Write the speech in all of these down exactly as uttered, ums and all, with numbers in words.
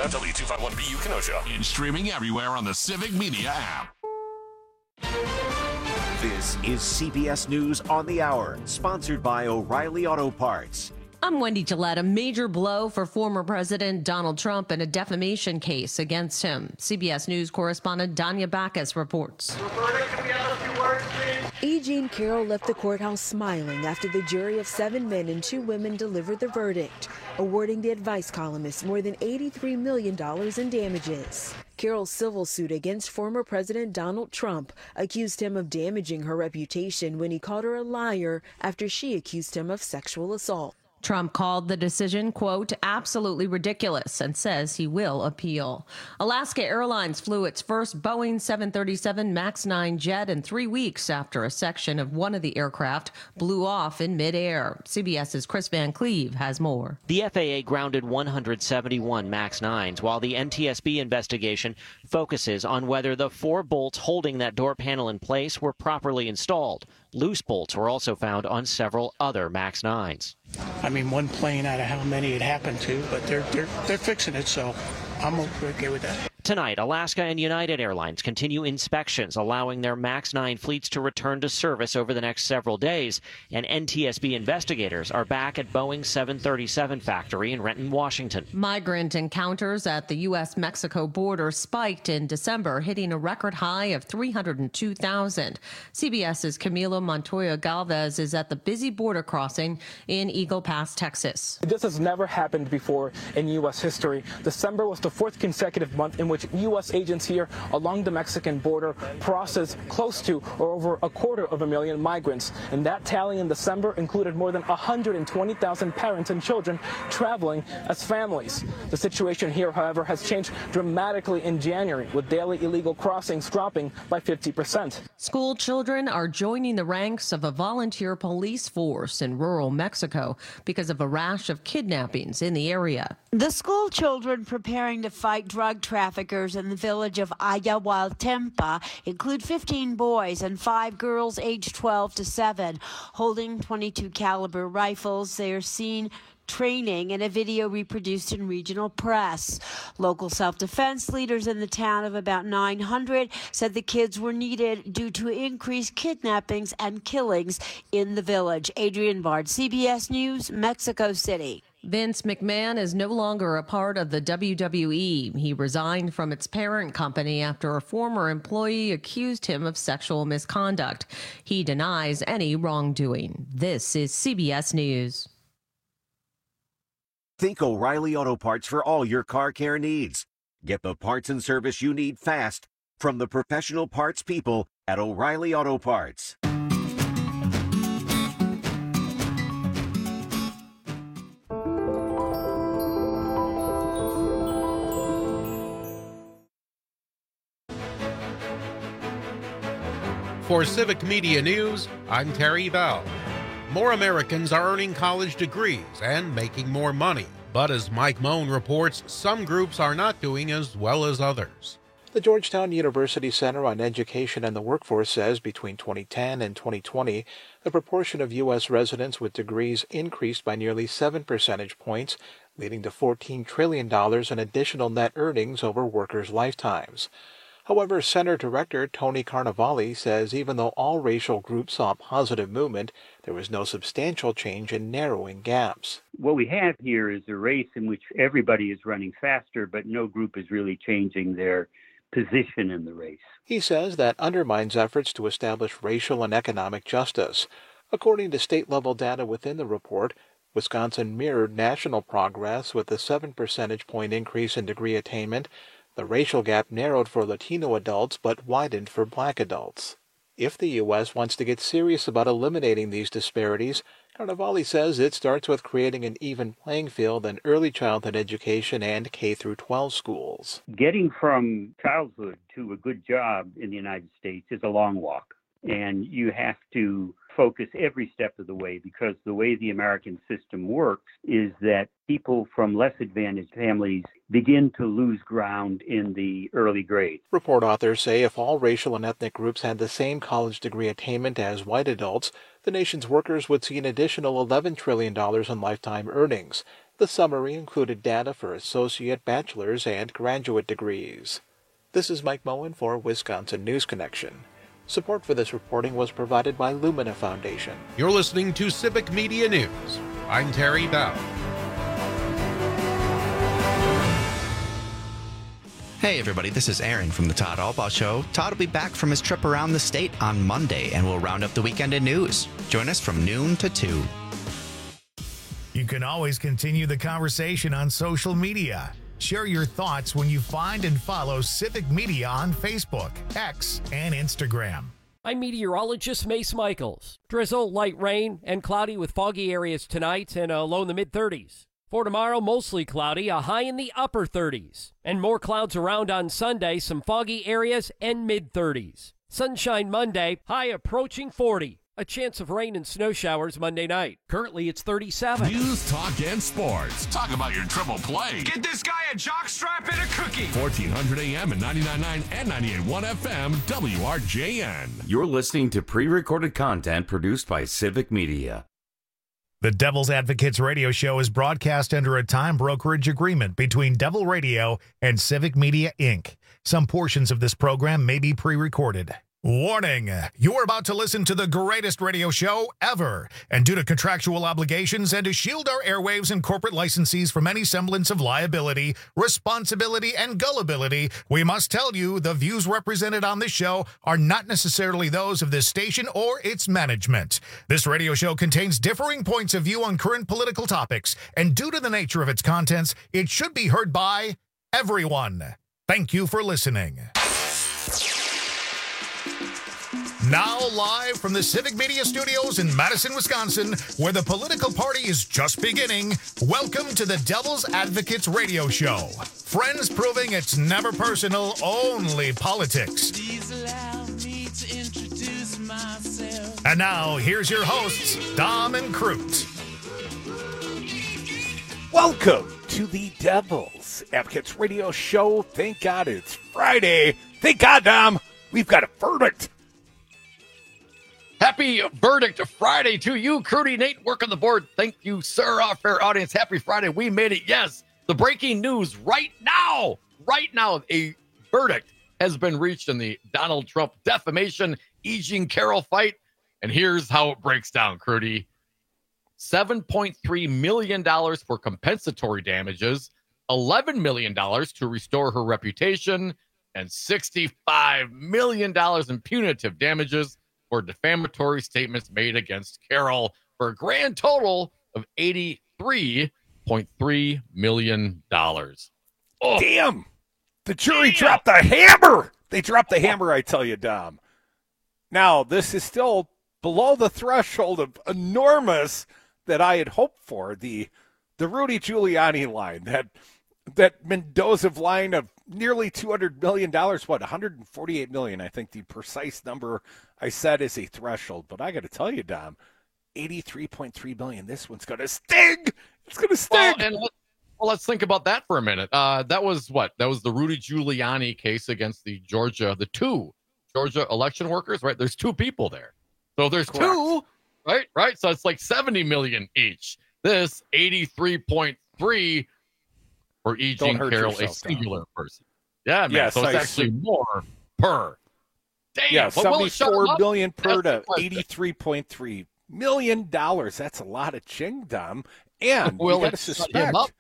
on W two fifty-one B U Kenosha. And streaming everywhere on the Civic Media app. This is C B S News on the Hour, sponsored by O'Reilly Auto Parts. I'm Wendy Gillette. A major blow for former President Donald Trump in a defamation case against him. C B S News correspondent Danya Bacchus reports. E. Jean Carroll left the courthouse smiling after the jury of seven men and two women delivered the verdict, awarding the advice columnist more than eighty-three million dollars in damages. Carroll's civil suit against former President Donald Trump accused him of damaging her reputation when he called her a liar after she accused him of sexual assault. Trump called the decision, quote, absolutely ridiculous, and says he will appeal. Alaska Airlines flew its first Boeing seven thirty-seven MAX nine jet in three weeks after a section of one of the aircraft blew off in midair. CBS's Chris Van Cleve has more. The F A A grounded one hundred seventy-one MAX nines, while the N T S B investigation focuses on whether the four bolts holding that door panel in place were properly installed. Loose bolts were also found on several other MAX nines. I mean, one plane out of how many it happened to, but they're they're they're fixing it, so I'm okay with that. Tonight, Alaska and United Airlines continue inspections, allowing their MAX nine fleets to return to service over the next several days, and N T S B investigators are back at Boeing's seven thirty-seven factory in Renton, Washington. Migrant encounters at the U S Mexico border spiked in December, hitting a record high of three hundred two thousand. CBS's Camilo Montoya Galvez is at the busy border crossing in Eagle Pass, Texas. This has never happened before in U S history. December was the fourth consecutive month in which U S agents here along the Mexican border processed close to or over a quarter of a million migrants. And that tally in December included more than one hundred twenty thousand parents and children traveling as families. The situation here, however, has changed dramatically in January, with daily illegal crossings dropping by fifty percent. School children are joining the ranks of a volunteer police force in rural Mexico because of a rash of kidnappings in the area. The school children preparing to fight drug traffickers in the village of Ayahualtempa include fifteen boys and five girls aged twelve to seven. Holding twenty-two caliber rifles, they are seen training in a video reproduced in regional press. Local self-defense leaders in the town of about nine hundred said the kids were needed due to increased kidnappings and killings in the village. Adrienne Bard, C B S News, Mexico City. Vince McMahon is no longer a part of the W W E. He resigned from its parent company after a former employee accused him of sexual misconduct. He denies any wrongdoing. This is C B S News. Think O'Reilly Auto Parts for all your car care needs. Get the parts and service you need fast from the professional parts people at O'Reilly Auto Parts. For Civic Media News, I'm Terry Bell. More Americans are earning college degrees and making more money. But as Mike Moan reports, some groups are not doing as well as others. The Georgetown University Center on Education and the Workforce says between twenty ten and twenty twenty, the proportion of U S residents with degrees increased by nearly seven percentage points, leading to fourteen trillion dollars in additional net earnings over workers' lifetimes. However, Center Director Tony Carnevale says even though all racial groups saw positive movement, there was no substantial change in narrowing gaps. What we have here is a race in which everybody is running faster, but no group is really changing their position in the race. He says that undermines efforts to establish racial and economic justice. According to state-level data within the report, Wisconsin mirrored national progress with a seven percentage point increase in degree attainment. The racial gap narrowed for Latino adults but widened for black adults. If the U S wants to get serious about eliminating these disparities, Carnevale says it starts with creating an even playing field in early childhood education and K through twelve schools. Getting from childhood to a good job in the United States is a long walk, and you have to focus every step of the way, because the way the American system works is that people from less advantaged families begin to lose ground in the early grades. Report authors say if all racial and ethnic groups had the same college degree attainment as white adults, the nation's workers would see an additional eleven trillion dollars in lifetime earnings. The summary included data for associate, bachelor's, and graduate degrees. This is Mike Moen for Wisconsin News Connection. Support for this reporting was provided by Lumina Foundation. You're listening to Civic Media News. I'm Terry Bell. Hey everybody, this is Aaron from the Todd Albaugh Show. Todd will be back from his trip around the state on Monday, and we'll round up the weekend in news. Join us from noon to two. You can always continue the conversation on social media. Share your thoughts when you find and follow Civic Media on Facebook, X, and Instagram. I'm meteorologist Mace Michaels. Drizzle, light rain, and cloudy with foggy areas tonight and a low in the mid-thirties. For tomorrow, mostly cloudy, a high in the upper thirties. And more clouds around on Sunday, some foggy areas and mid-thirties. Sunshine Monday, high approaching forty. A chance of rain and snow showers Monday night. Currently, it's thirty-seven. News, talk, and sports. Talk about your triple play. Get this guy a jockstrap and a cookie. fourteen hundred A M and ninety-nine point nine and ninety-eight point one F M, W R J N. You're listening to pre-recorded content produced by Civic Media. The Devil's Advocates radio show is broadcast under a time brokerage agreement between Devil Radio and Civic Media, Incorporated. Some portions of this program may be pre-recorded. Warning, you're about to listen to the greatest radio show ever, and due to contractual obligations and to shield our airwaves and corporate licensees from any semblance of liability, responsibility, and gullibility, we must tell you the views represented on this show are not necessarily those of this station or its management. This radio show contains differing points of view on current political topics, and due to the nature of its contents, it should be heard by everyone. Thank you for listening. Now live from the Civic Media Studios in Madison, Wisconsin, where the political party is just beginning, welcome to the Devil's Advocates radio show. Friends proving it's never personal, only politics. Please allow me to introduce myself. And now, here's your hosts, Dom and Crute. Welcome to the Devil's Advocates radio show. Thank God it's Friday. Thank God, Dom, we've got a verdict. Happy Verdict Friday to you, Crudy, Nate, work on the board. Thank you, sir, our fair audience. Happy Friday. We made it. Yes, the breaking news right now, right now, a verdict has been reached in the Donald Trump defamation E. Jean Carroll fight. And here's how it breaks down, Crudy. seven point three million dollars for compensatory damages, eleven million dollars to restore her reputation, and sixty-five million dollars in punitive damages for defamatory statements made against Carroll, for a grand total of eighty-three point three million dollars. Oh, damn! The jury damn. dropped the hammer! They dropped the hammer, I tell you, Dom. Now, this is still below the threshold of enormous that I had hoped for. The the Rudy Giuliani line, that that Mendoza line of nearly two hundred million dollars, what, one hundred forty-eight million dollars, I think the precise number I said is a threshold. But I got to tell you, Dom, eighty-three point three million dollars, this one's going to sting. It's going to sting. Well, and let, well, let's think about that for a minute. Uh, that was what? That was the Rudy Giuliani case against the Georgia, the two Georgia election workers, right? There's two people there. So there's Correct. two, right? Right. So it's like seventy million dollars each. This eighty-three point three for E. Jean Carroll, yourself, a singular Tom. person. Yeah, man. Yes, so it's I actually see. more per. Damn. Yeah, seventy-four million per to eighty-three point three million dollars. That's a lot of ching, Dom. And we got to suspect. Up,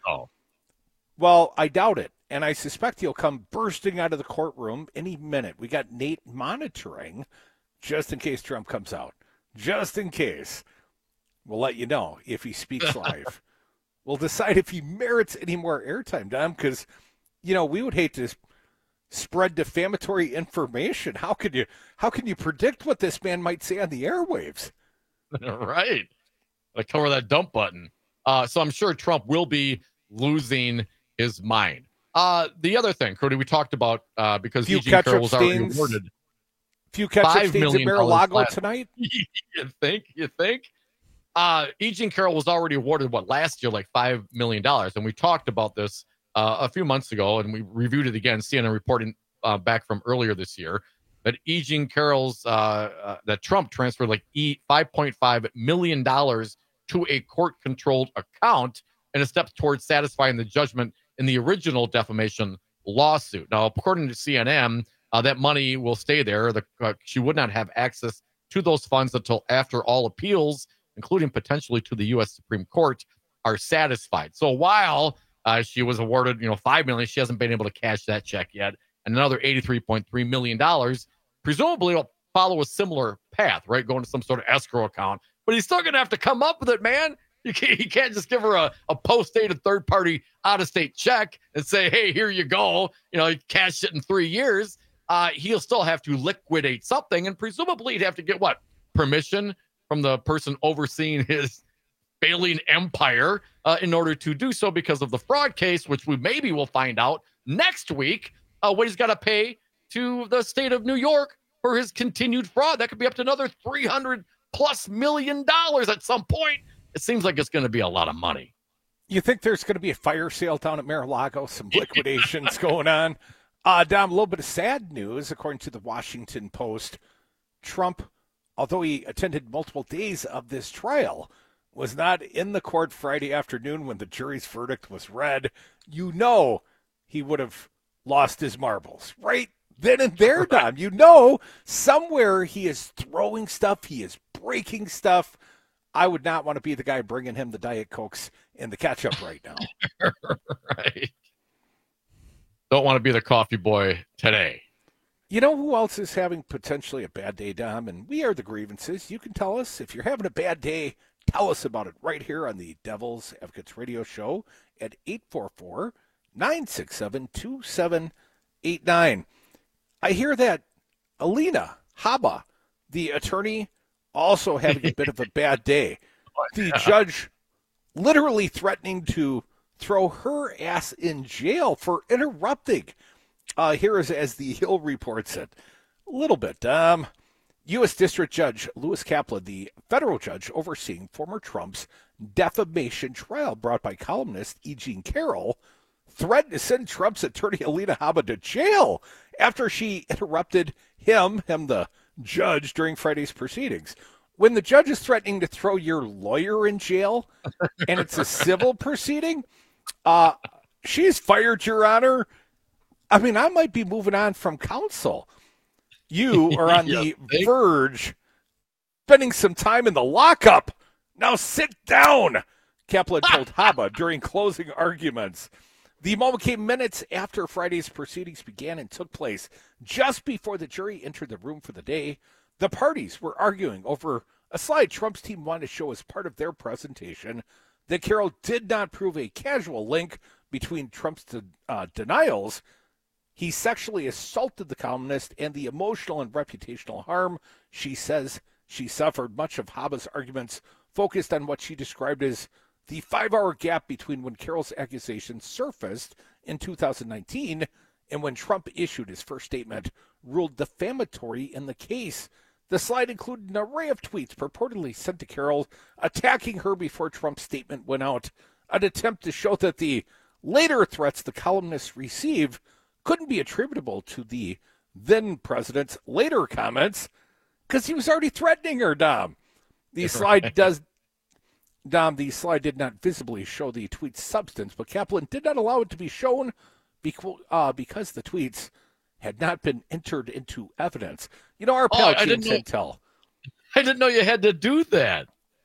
well, I doubt it. And I suspect he'll come bursting out of the courtroom any minute. We got Nate monitoring just in case Trump comes out. Just in case. We'll let you know if he speaks live. We'll decide if he merits any more airtime, Dom, because, you know, we would hate to spread defamatory information. How could you how can you predict what this man might say on the airwaves? Right. I cover that dump button. Uh, so I'm sure Trump will be losing his mind. Uh, the other thing, Cody, we talked about uh, because E. Jean Carroll was already awarded few ketchup stains at Mar-a-Lago tonight. You think? You think? Uh, E. Jean Carroll was already awarded, what, last year, like five million dollars. And we talked about this uh, a few months ago, and we reviewed it again, C N N reporting uh, back from earlier this year, that E. Jean Carroll's, uh, uh, that Trump transferred like e five point five million dollars to a court-controlled account and a step towards satisfying the judgment in the original defamation lawsuit. Now, according to C N N, uh, that money will stay there. The, uh, she would not have access to those funds until after all appeals, including potentially to the U S Supreme Court, are satisfied. So while uh, she was awarded, you know, five million dollars, she hasn't been able to cash that check yet, and another eighty-three point three million dollars. Presumably, it'll follow a similar path, right? Going to some sort of escrow account, but he's still going to have to come up with it, man. You can't, you can't just give her a, a post-dated third-party out-of-state check and say, hey, here you go. You know, you cash it in three years. Uh, he'll still have to liquidate something, and presumably he'd have to get, what, permission from the person overseeing his failing empire uh, in order to do so because of the fraud case, which we maybe will find out next week uh, what he's got to pay to the state of New York for his continued fraud. That could be up to another three hundred plus million dollars at some point. It seems like it's going to be a lot of money. You think there's going to be a fire sale down at Mar-a-Lago, some liquidations going on? Uh, Dom, a little bit of sad news, according to the Washington Post. Trump, although he attended multiple days of this trial, was not in the court Friday afternoon when the jury's verdict was read. You know he would have lost his marbles, right? Then and there, Dom. You know somewhere he is throwing stuff, he is breaking stuff. I would not want to be the guy bringing him the Diet Cokes and the ketchup right now. Right. Don't want to be the coffee boy today. You know who else is having potentially a bad day, Dom? And we are the grievances. You can tell us if you're having a bad day. Tell us about it right here on the Devil's Advocates Radio Show at eight four four, nine six seven, two seven eight nine. I hear that Alina Habba, the attorney, also having a bit of a bad day. The judge literally threatening to throw her ass in jail for interrupting. Uh, here is as the Hill reports it. A little bit. Um, U S District Judge Lewis Kaplan, the federal judge overseeing former Trump's defamation trial brought by columnist E. Jean Carroll, threatened to send Trump's attorney Alina Habba to jail after she interrupted him, him the judge, during Friday's proceedings. When the judge is threatening to throw your lawyer in jail and it's a civil proceeding, uh, she's fired, Your Honor. I mean, I might be moving on from counsel. You are on the verge, spending some time in the lockup. Now sit down, Kaplan told Habba during closing arguments. The moment came minutes after Friday's proceedings began and took place just before the jury entered the room for the day. The parties were arguing over a slide Trump's team wanted to show as part of their presentation that Carroll did not prove a casual link between Trump's de- uh, denials. He sexually assaulted the columnist and the emotional and reputational harm she says she suffered. Much of Habba's arguments focused on what she described as the five-hour gap between when Carroll's accusations surfaced in two thousand nineteen and when Trump issued his first statement ruled defamatory in the case. The slide included an array of tweets purportedly sent to Carroll attacking her before Trump's statement went out, an attempt to show that the later threats the columnist received couldn't be attributable to the then-president's later comments because he was already threatening her, Dom. The right. slide does... Dom, the slide did not visibly show the tweet's substance, but Kaplan did not allow it to be shown because, uh, because the tweets had not been entered into evidence. You know, our pal oh, James Santel. I didn't know you had to do that.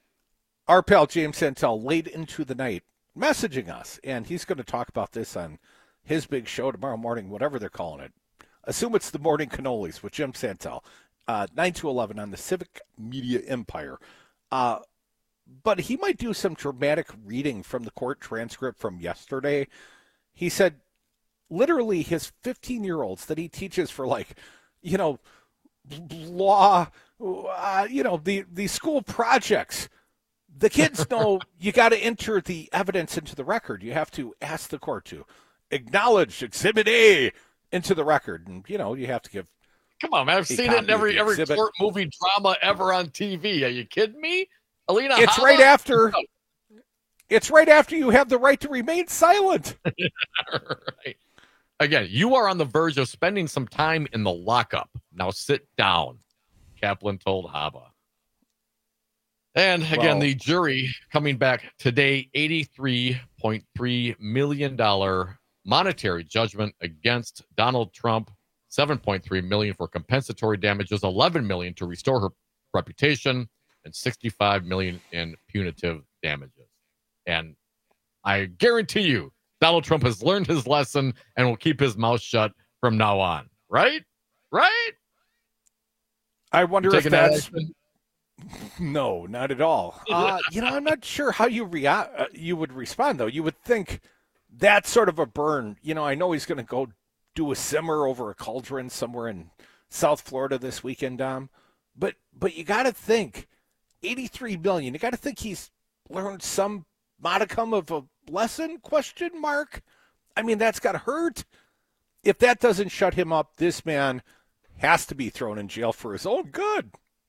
Our pal James Santel late into the night messaging us, and he's going to talk about this on his big show tomorrow morning, whatever they're calling it. Assume it's the Morning Cannolis with Jim Santel, uh, nine to eleven on the Civic Media Empire. Uh, but he might do some dramatic reading from the court transcript from yesterday. He said, literally, his fifteen-year-olds that he teaches for, like, you know, law, uh, you know, the, the school projects. The kids know you got to enter the evidence into the record. You have to ask the court to acknowledge Exhibit A into the record. And, you know, you have to give. Come on, man. I've seen it in every, every court movie drama ever on T V. Are you kidding me? Alina It's Habba? right after. It's right after you have the right to remain silent. Right. Again, you are on the verge of spending some time in the lockup. Now sit down, Kaplan told Habba. And again, Wow. the jury coming back today, eighty-three point three million dollars monetary judgment against Donald Trump, seven point three million dollars for compensatory damages, eleven million dollars to restore her reputation, and sixty-five million dollars in punitive damages. And I guarantee you, Donald Trump has learned his lesson and will keep his mouth shut from now on. Right? Right? I wonder You if taking that that's... action? No, not at all. Uh, you know, I'm not sure how you rea- uh, you would respond, though. You would think that's sort of a burn. You know, I know he's going to go do a simmer over a cauldron somewhere in South Florida this weekend, Dom. But but you got to think, eighty-three million dollars. You got to think he's learned some modicum of a lesson? Question mark. I mean, that's got to hurt. If that doesn't shut him up, this man has to be thrown in jail for his own good.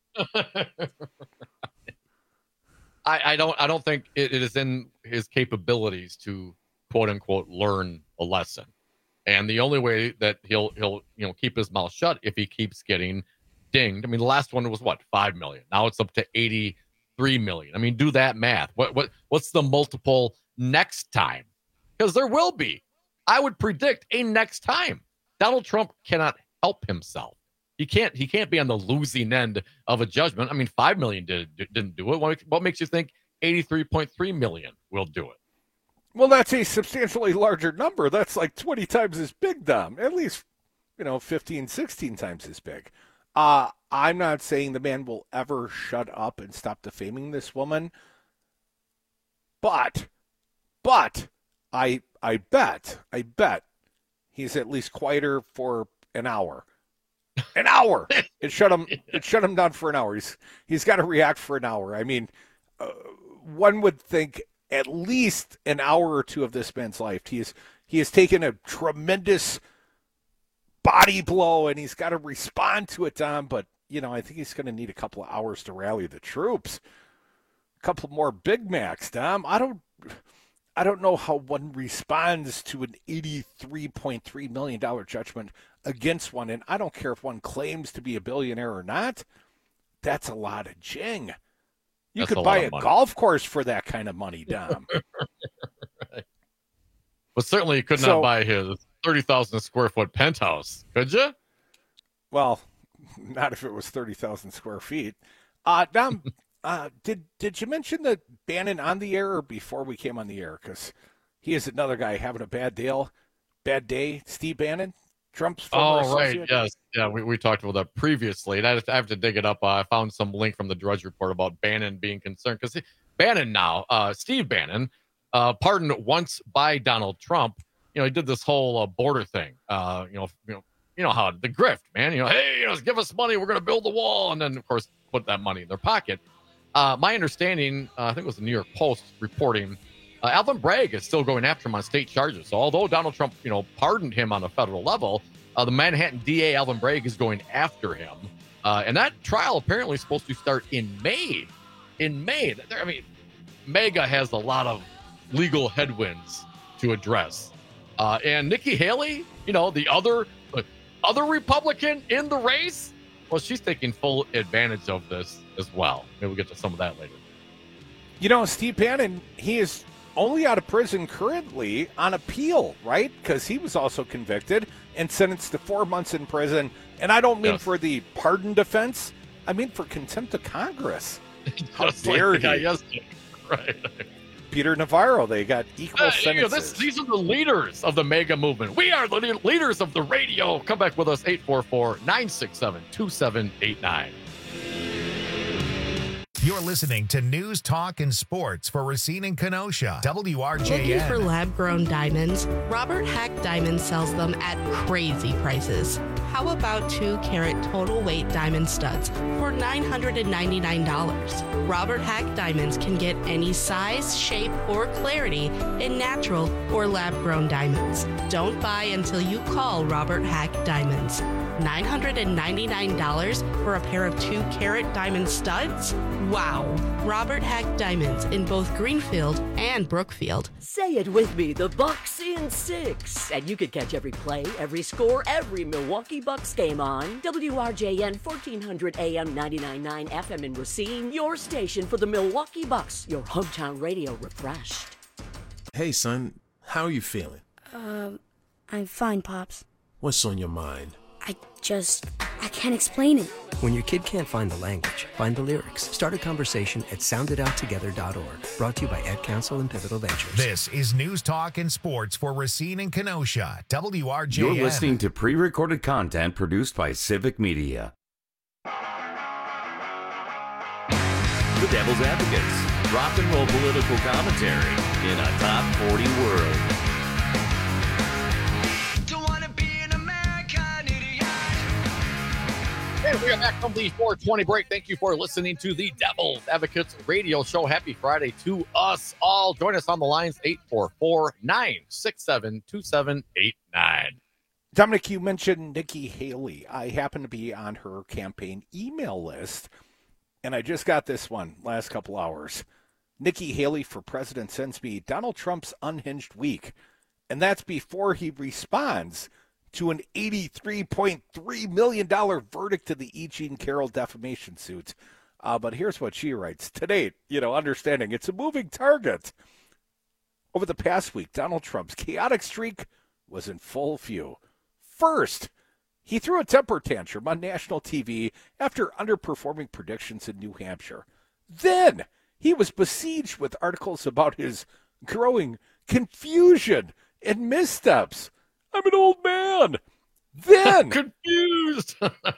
I, I don't I don't think it, it is in his capabilities to quote unquote learn a lesson. And the only way that he'll he'll you know keep his mouth shut if he keeps getting dinged. I mean, the last one was what, five million. Now it's up to eighty-three million. I mean, do that math. What what what's the multiple next time? Because there will be. I would predict a next time. Donald Trump cannot help himself. He can't. He can't be on the losing end of a judgment. I mean, five million did didn't do it. What, what makes you think eighty-three point three million will do it? Well, that's a substantially larger number. That's like twenty times as big, Dom. At least, you know, fifteen, sixteen times as big. Uh, I'm not saying the man will ever shut up and stop defaming this woman. But, but, I, I bet, I bet he's at least quieter for an hour. An hour. It shut him. It shut him down for an hour. He's he's got to react for an hour. I mean, uh, one would think at least an hour or two of this man's life. He is he has taken a tremendous body blow, and he's got to respond to it, Don. But you know, I think he's going to need a couple of hours to rally the troops. A couple more Big Macs, Dom. I don't. I don't know how one responds to an eighty-three point three million dollars judgment against one, and I don't care if one claims to be a billionaire or not. That's a lot of jing. You That's could a buy lot a of money. golf course for that kind of money, Dom. Right. But certainly you could not So- buy his thirty thousand square foot penthouse, could you? Well, not if it was thirty thousand square feet. Uh, Dom, uh, did did you mention that Bannon on the air or before we came on the air? Because he is another guy having a bad deal, bad day. Steve Bannon, Trump's former Oh, right. associate. Yes. Yeah, we, we talked about that previously. And I have to, I have to dig it up. Uh, I found some link from the Drudge Report about Bannon being concerned. Because Bannon now, uh, Steve Bannon, uh, pardoned once by Donald Trump, you know, he did this whole uh, border thing. Uh, you know, you know, you know how the grift, man. You know, hey, you know, give us money, we're going to build the wall, and then of course put that money in their pocket. Uh, my understanding, uh, I think it was the New York Post reporting, uh, Alvin Bragg is still going after him on state charges. So although Donald Trump, you know, pardoned him on a federal level, uh, the Manhattan D A Alvin Bragg is going after him, uh, and that trial apparently is supposed to start in May. In May, There- I mean, MAGA has a lot of legal headwinds to address. Uh, and Nikki Haley, you know, the other uh, other Republican in the race, well, she's taking full advantage of this as well. Maybe we'll get to some of that later. You know, Steve Bannon, he is only out of prison currently on appeal, right? Because he was also convicted and sentenced to four months in prison. And I don't mean Yes. for the pardon defense. I mean for contempt of Congress. How Just like dare the guy he? yesterday. Right. Peter Navarro, they got equal Uh, you know, sentences. this, these are the leaders of the MAGA movement. We are the le- leaders of the radio. Come back with us, eight four four, nine six seven, two seven eight nine. You're listening to News, Talk, and Sports for Racine and Kenosha. W R J Looking for N. lab-grown diamonds? Robert Hack Diamond sells them at crazy prices. How about two carat total weight diamond studs for nine hundred ninety-nine dollars? Robert Hack Diamonds can get any size, shape, or clarity in natural or lab-grown diamonds. Don't buy until you call Robert Hack Diamonds. nine hundred ninety-nine dollars for a pair of two carat diamond studs? Wow. Robert Hack Diamonds in both Greenfield and Brookfield. Say it with me, the Bucks in six. And you can catch every play, every score, every Milwaukee Bucks game on W R J N fourteen hundred A M ninety-nine point nine F M in Racine, your station for the Milwaukee Bucks, your hometown radio refreshed. Hey, son, how are you feeling? Um, I'm fine, Pops. What's on your mind? I just, I can't explain it. When your kid can't find the language, find the lyrics. Start a conversation at sound it out together dot org. Brought to you by Ad Council and Pivotal Ventures. This is News Talk and Sports for Racine and Kenosha. W R J N. You're listening to pre-recorded content produced by Civic Media. The Devil's Advocates. Rock and roll political commentary in a top forty world. And we are back from the four twenty break. Thank you for listening to the Devil's Advocates radio show. Happy Friday to us all. Join us on the lines, eight four four, nine six seven, two seven eight nine. Dominic, you mentioned Nikki Haley. I happen to be on her campaign email list, and I just got this one last couple hours. Nikki Haley for president sends me Donald Trump's unhinged week, and that's before he responds to an eighty-three point three million dollars verdict to the E. Jean Carroll defamation suit. Uh, but here's what she writes. Today, you know, understanding it's a moving target. Over the past week, Donald Trump's chaotic streak was in full view. First, he threw a temper tantrum on national T V after underperforming predictions in New Hampshire. Then, he was besieged with articles about his growing confusion and missteps. I'm an old man. Then confused.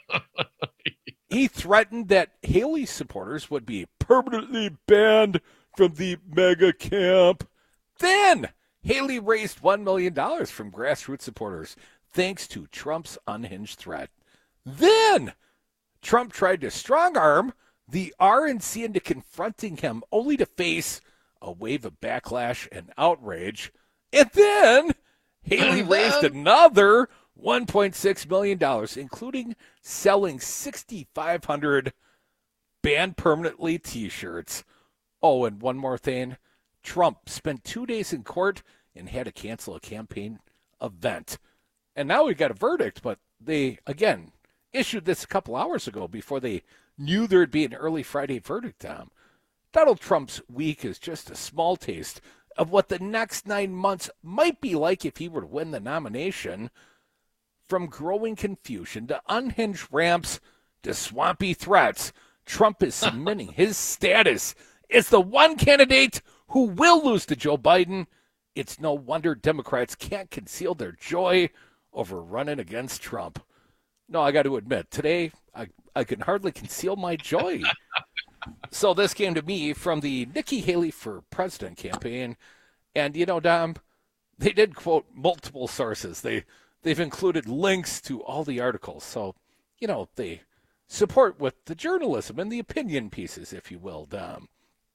He threatened that Haley supporters would be permanently banned from the mega camp. Then Haley raised one million dollars from grassroots supporters thanks to Trump's unhinged threat. Then Trump tried to strong-arm the R N C into confronting him, only to face a wave of backlash and outrage. And then Haley raised another one point six million dollars, including selling six thousand five hundred banned permanently T-shirts. Oh, and one more thing. Trump spent two days in court and had to cancel a campaign event. And now we got a verdict, but they, again, issued this a couple hours ago before they knew there'd be an early Friday verdict, Tom. Donald Trump's week is just a small taste of what the next nine months might be like if he were to win the nomination. From growing confusion to unhinged ramps to swampy threats, Trump is cementing his status as the one candidate who will lose to Joe Biden. It's no wonder Democrats can't conceal their joy over running against Trump. No, I got to admit, today I, I can hardly conceal my joy. So this came to me from the Nikki Haley for President campaign. And, you know, Dom, they did quote multiple sources. They, they've included links to all the articles. So, you know, they support with the journalism and the opinion pieces, if you will, Dom.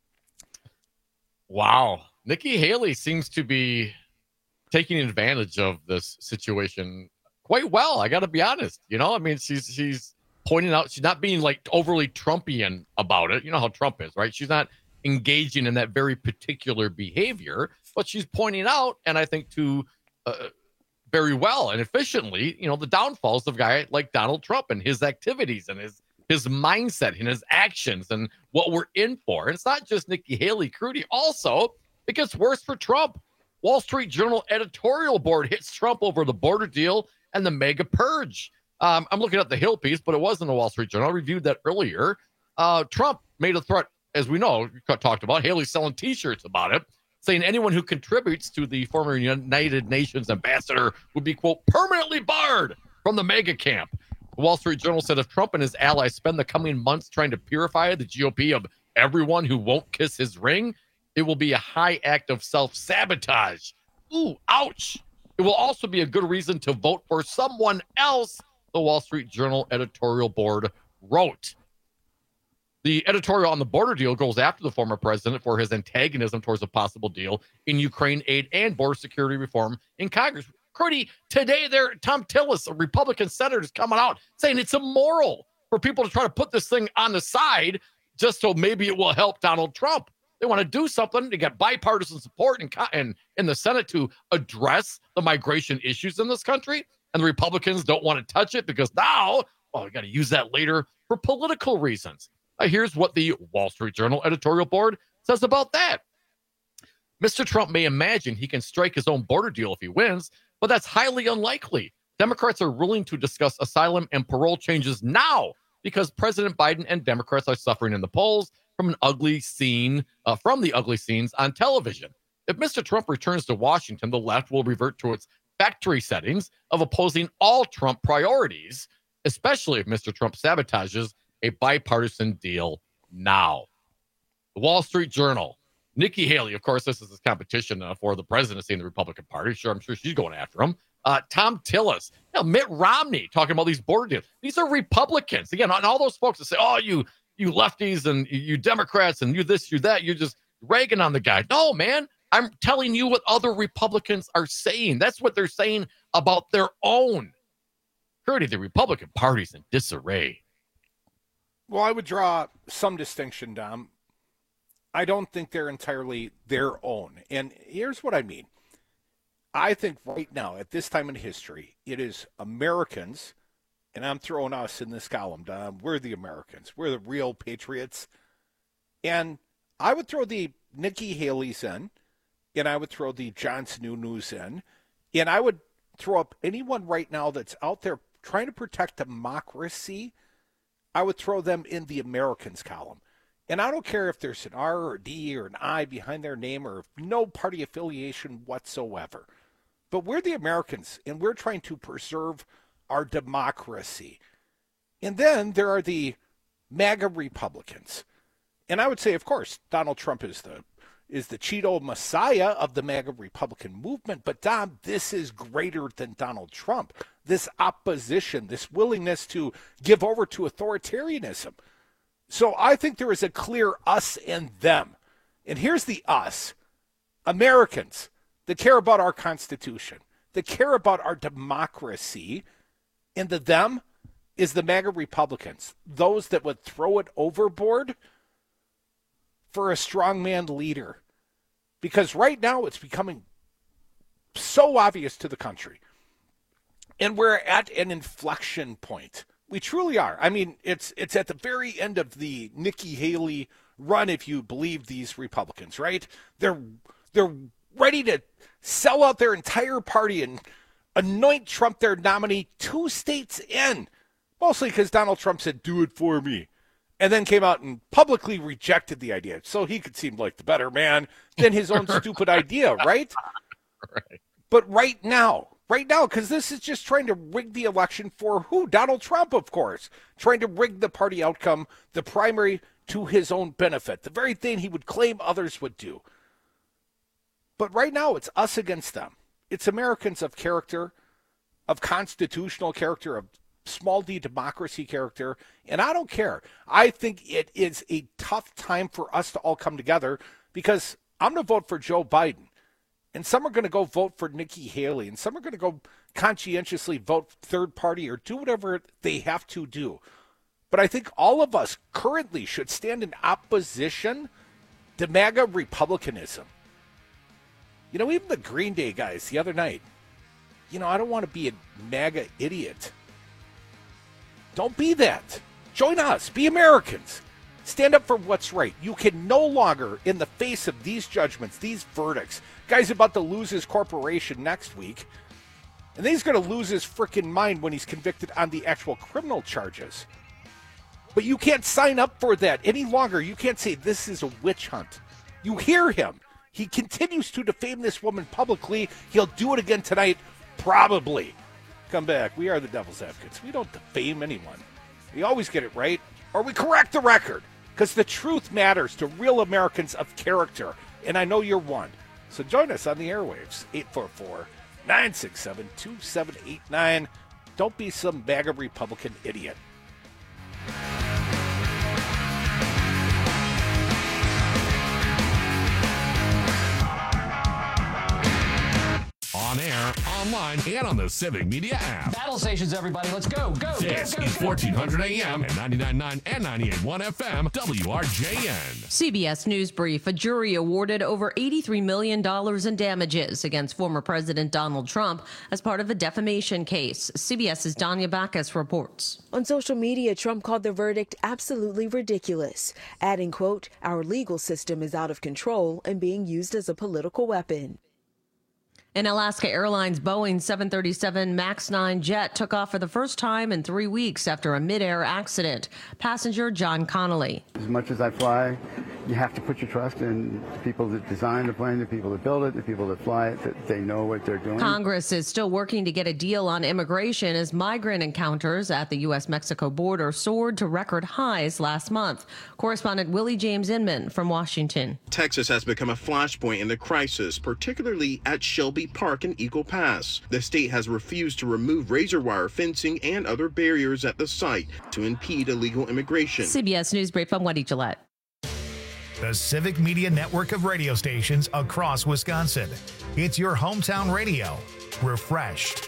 Wow. Nikki Haley seems to be taking advantage of this situation quite well. I got to be honest. You know, I mean, she's she's pointing out, she's not being like overly Trumpian about it. You know how Trump is, right? She's not engaging in that very particular behavior, but she's pointing out, and I think to uh, very well and efficiently, you know, the downfalls of a guy like Donald Trump and his activities and his his mindset and his actions and what we're in for. And it's not just Nikki Haley, Crudy. Also, it gets worse for Trump. Wall Street Journal editorial board hits Trump over the border deal and the mega purge. Um, I'm looking at the Hill piece, but it was in the Wall Street Journal. I reviewed that earlier. Uh, Trump made a threat, as we know, talked about. Haley selling T-shirts about it, saying anyone who contributes to the former United Nations ambassador would be, quote, permanently barred from the mega camp. The Wall Street Journal said if Trump and his allies spend the coming months trying to purify the G O P of everyone who won't kiss his ring, it will be a high act of self-sabotage. Ooh, ouch. It will also be a good reason to vote for someone else, the Wall Street Journal editorial board wrote. The editorial on the border deal goes after the former president for his antagonism towards a possible deal in Ukraine aid and border security reform in Congress. Crudy, today there, Tom Tillis, a Republican senator, is coming out saying it's immoral for people to try to put this thing on the side just so maybe it will help Donald Trump. They want to do something. They got bipartisan support in, in, in the Senate to address the migration issues in this country. and the Republicans don't want to touch it because now, well, we got to use that later for political reasons. Uh, here's what the Wall Street Journal editorial board says about that. Mister Trump may imagine he can strike his own border deal if he wins, but that's highly unlikely. Democrats are willing to discuss asylum and parole changes now because President Biden and Democrats are suffering in the polls from an ugly scene, uh, from the ugly scenes on television. If Mister Trump returns to Washington, the left will revert to its factory settings of opposing all Trump priorities, especially if Mister Trump sabotages a bipartisan deal now. The Wall Street Journal. Nikki Haley, of course, this is his competition uh, for the presidency in the Republican Party. Sure, I'm sure she's going after him. Uh, Tom Tillis, you know, Mitt Romney talking about these border deals. These are Republicans. Again, and all those folks that say, oh, you you lefties and you Democrats and you this, you that, you're just ragging on the guy. No, man, I'm telling you what other Republicans are saying. That's what they're saying about their own. Curdy, the Republican Party's in disarray. Well, I would draw some distinction, Dom. I don't think they're entirely their own. And here's what I mean. I think right now, at this time in history, it is Americans, and I'm throwing us in this column, Dom. We're the Americans. We're the real patriots. And I would throw the Nikki Haley's in, and I would throw the John Sununu in, and I would throw up anyone right now that's out there trying to protect democracy. I would throw them in the Americans column. And I don't care if there's an R or D or an I behind their name or no party affiliation whatsoever. But we're the Americans, and we're trying to preserve our democracy. And then there are the MAGA Republicans. And I would say, of course, Donald Trump is the is the Cheeto Messiah of the MAGA Republican movement. But, Dom, this is greater than Donald Trump. This opposition, this willingness to give over to authoritarianism. So I think there is a clear us and them. And here's the us. Americans that care about our Constitution, that care about our democracy. And the them is the MAGA Republicans, those that would throw it overboard for a strongman leader. Because right now it's becoming so obvious to the country. And we're at an inflection point. We truly are. I mean, it's it's at the very end of the Nikki Haley run, if you believe these Republicans, right? They're they're ready to sell out their entire party and anoint Trump their nominee two states in, mostly because Donald Trump said, do it for me, and then came out and publicly rejected the idea so he could seem like the better man than his own stupid idea, right? Right. But right now, Right now, because this is just trying to rig the election for who? Donald Trump, of course. Trying to rig the party outcome, the primary, to his own benefit. The very thing he would claim others would do. But right now, it's us against them. It's Americans of character, of constitutional character, of small d democracy character. And I don't care. I think it is a tough time for us to all come together because I'm going to vote for Joe Biden. And some are going to go vote for Nikki Haley, and some are going to go conscientiously vote third party or do whatever they have to do. But I think all of us currently should stand in opposition to MAGA Republicanism. You know, even the Green Day guys the other night, you know, I don't want to be a MAGA idiot. Don't be that. Join us. Be Americans. Stand up for what's right. You can no longer, in the face of these judgments, these verdicts, guy's about to lose his corporation next week, and then he's going to lose his freaking mind when he's convicted on the actual criminal charges. But you can't sign up for that any longer. You can't say this is a witch hunt. You hear him. He continues to defame this woman publicly. He'll do it again tonight, probably. Come back. We are the Devil's Advocates. We don't defame anyone. We always get it right, or we correct the record. Because the truth matters to real Americans of character. And I know you're one. So join us on the airwaves. eight four four, nine six seven, two seven eight nine. Don't be some MAGA Republican idiot. On air air, online, and on the Civic Media app. Battle stations, everybody. Let's go, go, This go, go, is go. fourteen hundred A M and ninety-nine point nine and ninety-eight point one F M, W R J N. C B S News Brief. A jury awarded over eighty-three million dollars in damages against former President Donald Trump as part of a defamation case. CBS's Danya Bacchus reports. On social media, Trump called the verdict absolutely ridiculous, adding, quote, "Our legal system is out of control and being used as a political weapon." An Alaska Airlines Boeing seven thirty-seven MAX nine jet took off for the first time in three weeks after a mid-air accident. Passenger John Connolly. As much as I fly, you have to put your trust in the people that design the plane, the people that build it, the people that fly it, that they know what they're doing. Congress is still working to get a deal on immigration as migrant encounters at the U S Mexico border soared to record highs last month. Correspondent Willie James Inman from Washington. Texas has become a flashpoint in the crisis, particularly at Shelby Park and Eagle Pass. The state has refused to remove razor wire fencing and other barriers at the site to impede illegal immigration. C B S News Brief, I'm Wendy Gillette. The Civic Media network of radio stations across Wisconsin. It's your hometown radio. Refreshed.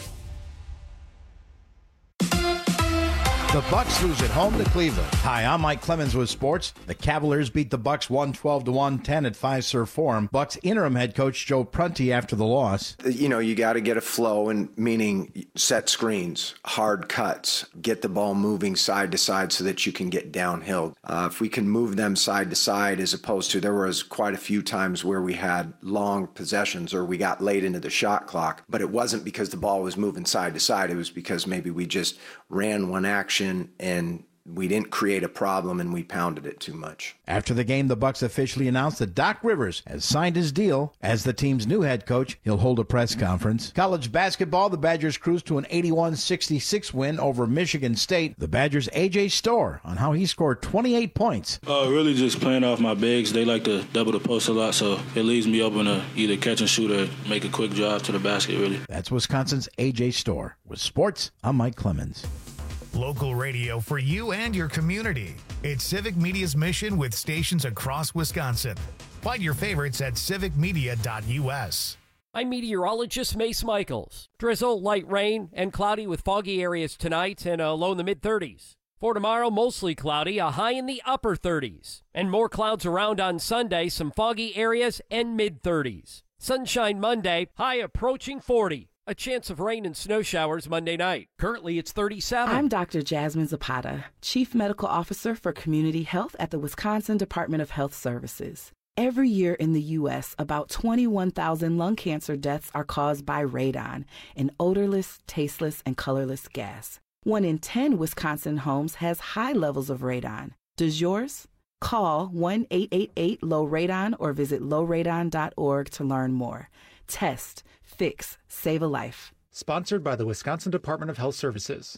The Bucks lose at home to Cleveland. Hi, I'm Mike Clemens with sports. The Cavaliers beat the Bucks one twelve to one ten at Fiserv Forum. Bucks interim head coach Joe Prunty after the loss. You know, you got to get a flow, and meaning set screens, hard cuts, get the ball moving side to side so that you can get downhill. Uh, if we can move them side to side, as opposed to, there was quite a few times where we had long possessions or we got late into the shot clock, but it wasn't because the ball was moving side to side. It was because maybe we just ran one action and we didn't create a problem and we pounded it too much. After the game, the Bucks officially announced that Doc Rivers has signed his deal as the team's new head coach. He'll hold a press conference. College basketball, the Badgers cruised to an eighty-one sixty-six win over Michigan State. The Badgers' A J Storr on how he scored twenty-eight points. Uh, really just playing off my bigs. They like to double the post a lot, so it leaves me open to either catch and shoot or make a quick drive to the basket, really. That's Wisconsin's A J Storr. With sports, I'm Mike Clemens. Local radio for you and your community. It's Civic Media's mission with stations across Wisconsin. Find your favorites at civic media dot U S. I'm meteorologist Mace Michaels. Drizzle, light rain, and cloudy with foggy areas tonight and a low in the mid thirties. For tomorrow, mostly cloudy, a high in the upper thirties. And more clouds around on Sunday, some foggy areas and mid thirties. Sunshine Monday, high approaching forty. A chance of rain and snow showers Monday night. Currently, it's thirty-seven. I'm Doctor Jasmine Zapata, Chief Medical Officer for Community Health at the Wisconsin Department of Health Services. Every year in the U S, about twenty-one thousand lung cancer deaths are caused by radon, an odorless, tasteless, and colorless gas. One in ten Wisconsin homes has high levels of radon. Does yours? Call one eight eight eight low radon or visit low radon dot org to learn more. Test, fix, save a life. Sponsored by the Wisconsin Department of Health Services.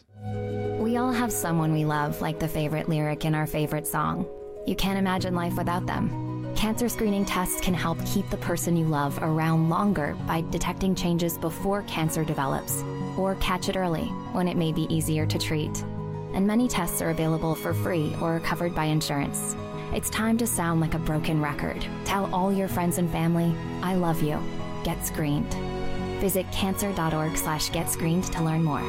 We all have someone we love, like the favorite lyric in our favorite song. You can't imagine life without them. Cancer screening tests can help keep the person you love around longer by detecting changes before cancer develops, or catch it early when it may be easier to treat. And many tests are available for free or covered by insurance. It's time to sound like a broken record. Tell all your friends and family, I love you. Get screened. Visit cancer dot org slash get screened to learn more.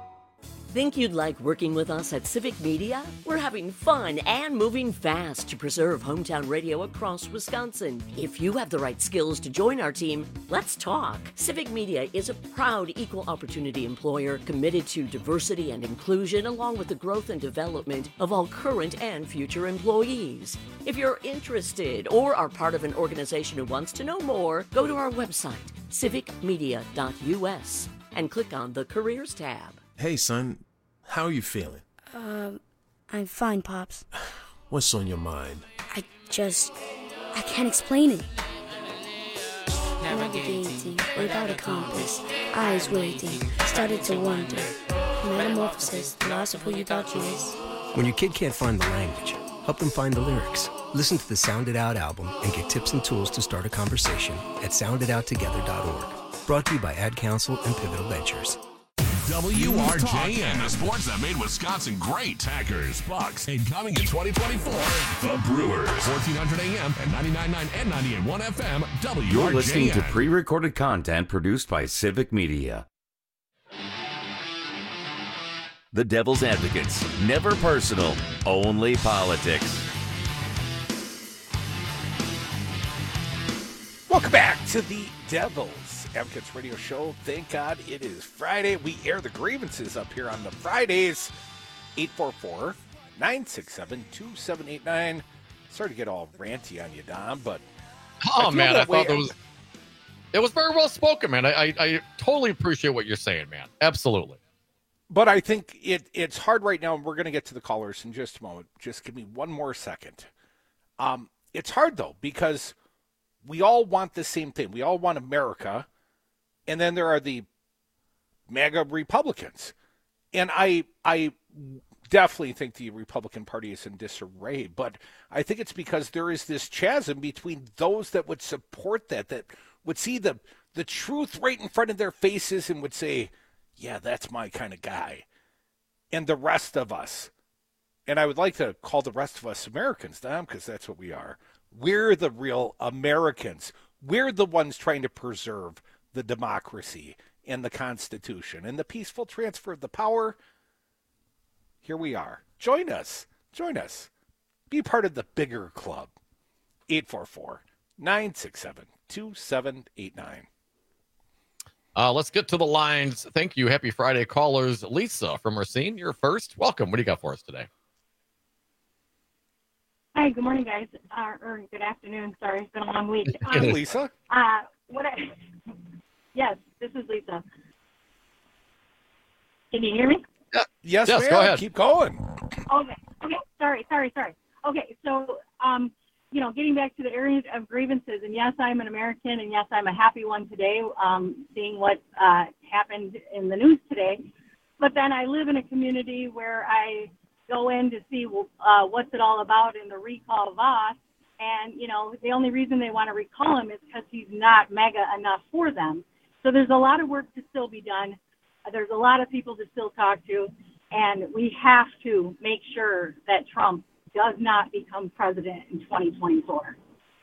Think you'd like working with us at Civic Media? We're having fun and moving fast to preserve hometown radio across Wisconsin. If you have the right skills to join our team, let's talk. Civic Media is a proud equal opportunity employer committed to diversity and inclusion along with the growth and development of all current and future employees. If you're interested or are part of an organization who wants to know more, go to our website, civic media dot U S, and click on the Careers tab. Hey, son, how are you feeling? Um, I'm fine, Pops. What's on your mind? I just... I can't explain it. Navigating without a compass, eyes waiting, started to wonder. Metamorphosis, the loss of who you thought you was. When your kid can't find the language, help them find the lyrics. Listen to the Sound It Out album and get tips and tools to start a conversation at sound it out together dot org. Brought to you by Ad Council and Pivotal Ventures. W R J N, the sports that made Wisconsin great. Packers, Bucks, and coming in twenty twenty-four, the Brewers. fourteen hundred A M and ninety-nine point nine and ninety-eight point one F M, W R J N. You're listening to pre-recorded content produced by Civic Media. The Devil's Advocates. Never personal, only politics. Welcome back to the Devil's Advocates Radio Show. Thank God it is Friday. We air the grievances up here on the Fridays. eight four four, nine six seven, two seven eight nine. Sorry to get all ranty on you, Dom, but... Oh, I man, I thought that was... It was very well spoken, man. I, I, I totally appreciate what you're saying, man. Absolutely. But I think it it's hard right now, and we're going to get to the callers in just a moment. Just give me one more second. Um, it's hard, though, because we all want the same thing. We all want America, and then there are the MAGA Republicans. And I I definitely think the Republican Party is in disarray, but I think it's because there is this chasm between those that would support that, that would see the the truth right in front of their faces and would say, yeah, that's my kind of guy, and the rest of us. And I would like to call the rest of us Americans, Dom, because that's what we are. We're the real Americans. We're the ones trying to preserve the democracy and the Constitution and the peaceful transfer of the power. Here we are. Join us. Join us. Be part of the bigger club. eight four four, nine six seven, two seven eight nine. Uh, let's get to the lines. Thank you. Happy Friday, callers. Lisa from Racine, you're first. Welcome. What do you got for us today? Hi, good morning, guys. Uh, or good afternoon. Sorry, it's been a long week. Um, Lisa? Uh, what I, yes, this is Lisa. Can you hear me? Yeah. Yes, yes ma'am. Go ahead. Keep going. Okay. Okay. Sorry, sorry, sorry. Okay, so, um, you know, getting back to the area of grievances, and yes, I'm an American, and yes, I'm a happy one today, um, seeing what uh, happened in the news today. But then I live in a community where I go in to see uh, what's it all about in the recall of Voss, and, you know, the only reason they want to recall him is because he's not mega enough for them. So there's a lot of work to still be done. There's a lot of people to still talk to, and we have to make sure that Trump does not become president in twenty twenty-four.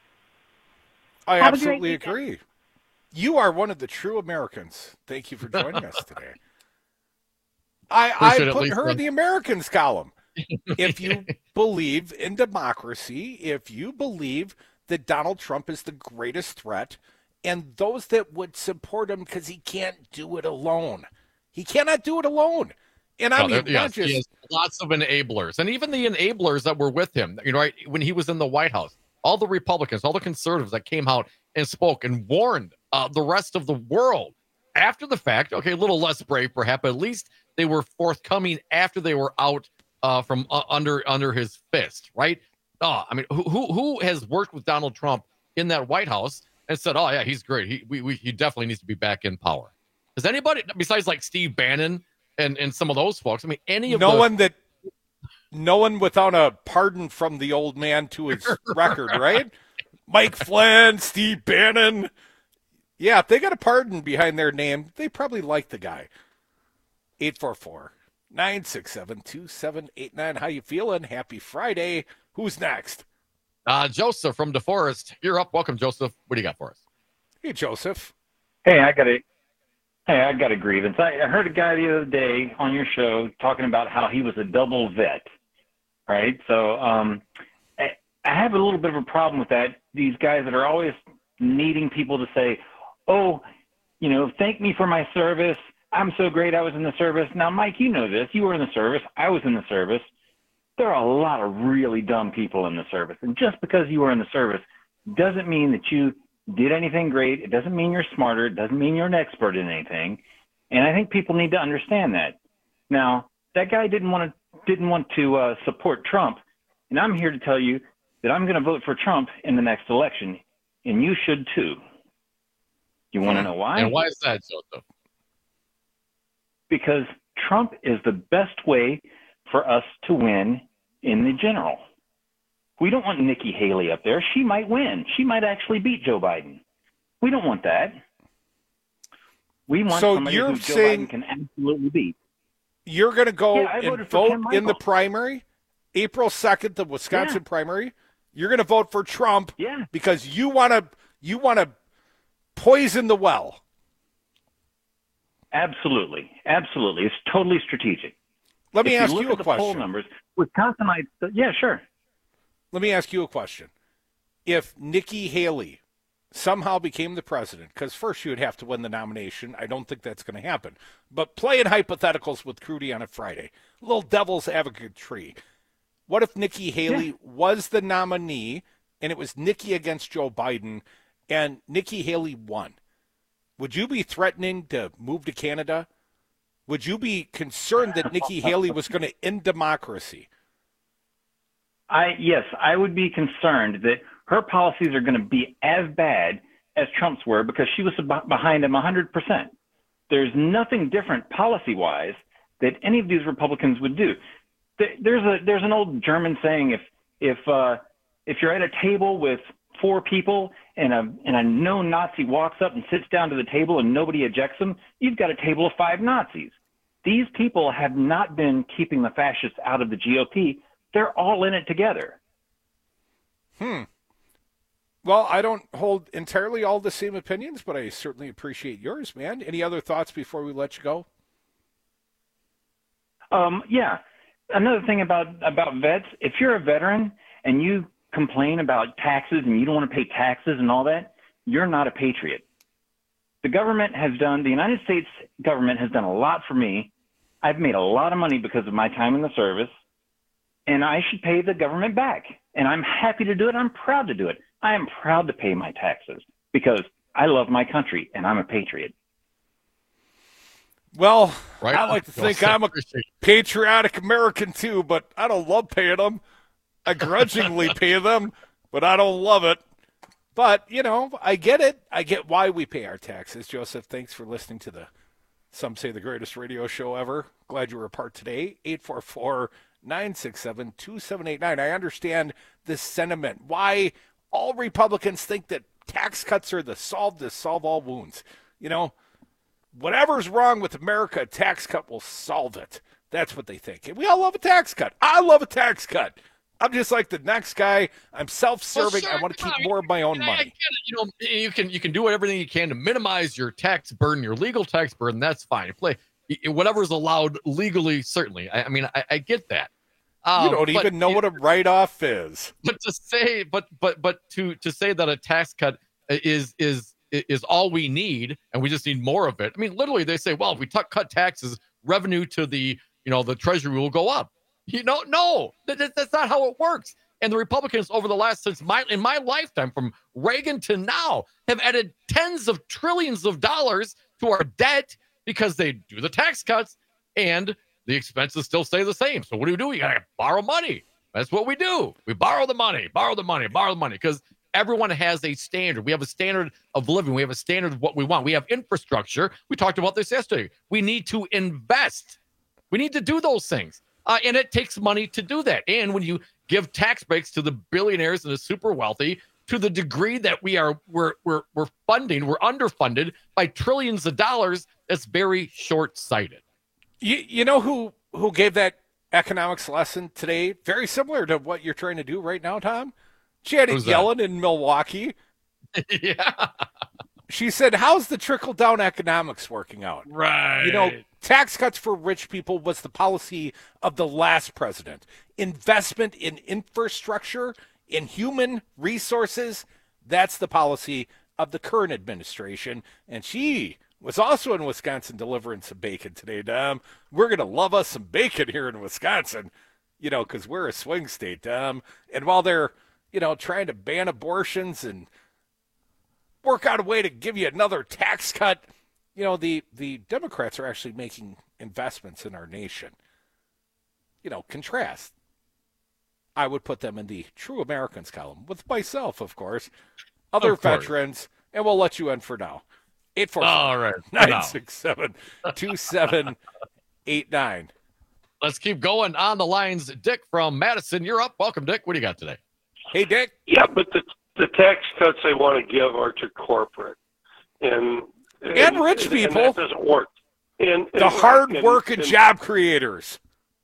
I Have absolutely agree. You are one of the true Americans. Thank you for joining us today. I, I put her in the Americans column. If you believe in democracy, if you believe that Donald Trump is the greatest threat, and those that would support him because he can't do it alone. He cannot do it alone. And I no, mean, there, not yes, just... he has lots of enablers, and even the enablers that were with him, you know, right, when he was in the White House, all the Republicans, all the conservatives that came out and spoke and warned uh, the rest of the world after the fact. Okay, a little less brave, perhaps, but at least they were forthcoming after they were out uh, from uh, under under his fist, right? Oh, I mean, who who who has worked with Donald Trump in that White House and said, "Oh yeah, he's great. He we, we he definitely needs to be back in power." Has anybody besides like Steve Bannon and, and some of those folks? I mean, any of no the, one that no one without a pardon from the old man to his record, right? Mike Flynn, Steve Bannon. Yeah, if they got a pardon behind their name, they probably like the guy. eight four four, nine six seven, two seven eight nine. How you feeling? Happy Friday. Who's next? Uh, Joseph from DeForest. You're up. Welcome, Joseph. What do you got for us? Hey, Joseph. Hey, I got a hey, I got a grievance. I, I heard a guy the other day on your show talking about how he was a double vet, right? So um, I, I have a little bit of a problem with that. These guys that are always needing people to say, oh, you know, thank me for my service. I'm so great I was in the service. Now, Mike, you know this. You were in the service. I was in the service. There are a lot of really dumb people in the service. And just because you were in the service doesn't mean that you did anything great. It doesn't mean you're smarter. It doesn't mean you're an expert in anything. And I think people need to understand that. Now, that guy didn't want to didn't want to uh, support Trump. And I'm here to tell you that I'm going to vote for Trump in the next election. And you should too. You want to know why? And why is that, Joseph? Because Trump is the best way for us to win in the general. We don't want Nikki Haley up there. She might win. She might actually beat Joe Biden. We don't want that. We want so somebody you're who Joe saying Biden can absolutely beat. You're going to go Yeah, and vote in the primary, April second, the Wisconsin Yeah. primary. You're going to vote for Trump yeah. because you want to you want to poison the well. Absolutely, absolutely. It's totally strategic. Let me if ask you, look you a at the question. Poll numbers, Wisconsinites. Yeah, sure. Let me ask you a question. If Nikki Haley somehow became the president, because first she would have to win the nomination. I don't think that's going to happen. But playing hypotheticals with Crudy on a Friday, a little devil's advocate tree. What if Nikki Haley yeah. was the nominee and it was Nikki against Joe Biden and Nikki Haley won? Would you be threatening to move to Canada? Would you be concerned that Nikki Haley was going to end democracy? I yes, I would be concerned that her policies are going to be as bad as Trump's were because she was behind him one hundred percent. There's nothing different policy-wise that any of these Republicans would do. There's a there's an old German saying, if if uh, if you're at a table with four people and a and a known Nazi walks up and sits down to the table and nobody ejects them, you've got a table of five Nazis. These people have not been keeping the fascists out of the G O P. They're all in it together. Hmm. Well, I don't hold entirely all the same opinions, but I certainly appreciate yours, man. Any other thoughts before we let you go? Um, yeah. Another thing about, about vets, if you're a veteran and you complain about taxes and you don't want to pay taxes and all that, you're not a patriot. The government has done, the United States government has done a lot for me. I've made a lot of money because of my time in the service, and I should pay the government back. And I'm happy to do it. I'm proud to do it. I am proud to pay my taxes because I love my country and I'm a patriot. Well, right I like to think I'm a patriotic American too, but I don't love paying them. I grudgingly pay them, but I don't love it. But, you know, I get it. I get why we pay our taxes. Joseph, thanks for listening to the, some say the greatest radio show ever. Glad you were a part today. eight four four, nine six seven, two seven eight nine. I understand this sentiment. Why all Republicans think that tax cuts are the solve to solve all wounds. You know, whatever's wrong with America, a tax cut will solve it. That's what they think. And we all love a tax cut. I love a tax cut. I'm just like the next guy. I'm self-serving. Well, sure, I want to keep on. more of my own I, money. I get it. You know, you can you can do everything you can to minimize your tax burden, your legal tax burden. That's fine. You play whatever's allowed legally. Certainly, I, I mean, I, I get that. Um, you don't even know what a write-off is. But to say, but but but to to say that a tax cut is is is all we need, and we just need more of it. I mean, literally, they say, well, if we t- cut taxes, revenue to the you know the Treasury will go up. You know, no, that, that's not how it works. And the Republicans over the last, since my, in my lifetime, from Reagan to now, have added tens of trillions of dollars to our debt because they do the tax cuts and the expenses still stay the same. So what do we do? You got to borrow money. That's what we do. We borrow the money, borrow the money, borrow the money because everyone has a standard. We have a standard of living. We have a standard of what we want. We have infrastructure. We talked about this yesterday. We need to invest. We need to do those things. Uh, and it takes money to do that. And when you give tax breaks to the billionaires and the super wealthy, to the degree that we are we're we're we're funding, we're underfunded by trillions of dollars, that's very short-sighted. You you know who who gave that economics lesson today? Very similar to what you're trying to do right now, Tom. Janet Yellen in Milwaukee. Yeah. She said, how's the trickle-down economics working out? Right. You know, tax cuts for rich people was the policy of the last president. Investment in infrastructure, in human resources, that's the policy of the current administration. And she was also in Wisconsin delivering some bacon today, Dom. We're going to love us some bacon here in Wisconsin, you know, because we're a swing state, Dom. And while they're, you know, trying to ban abortions and work out a way to give you another tax cut, you know, the, the Democrats are actually making investments in our nation. You know, contrast. I would put them in the true Americans column with myself, of course, other of course. veterans, and we'll let you in for now. eight four four, nine six seven, two seven eight nine. Let's keep going on the lines. Dick from Madison, you're up. Welcome, Dick. What do you got today? Hey, Dick. Yeah, but the the tax cuts they want to give are to corporate. And and, and rich people. And that doesn't work. And, and the hard and, work and, and job creators.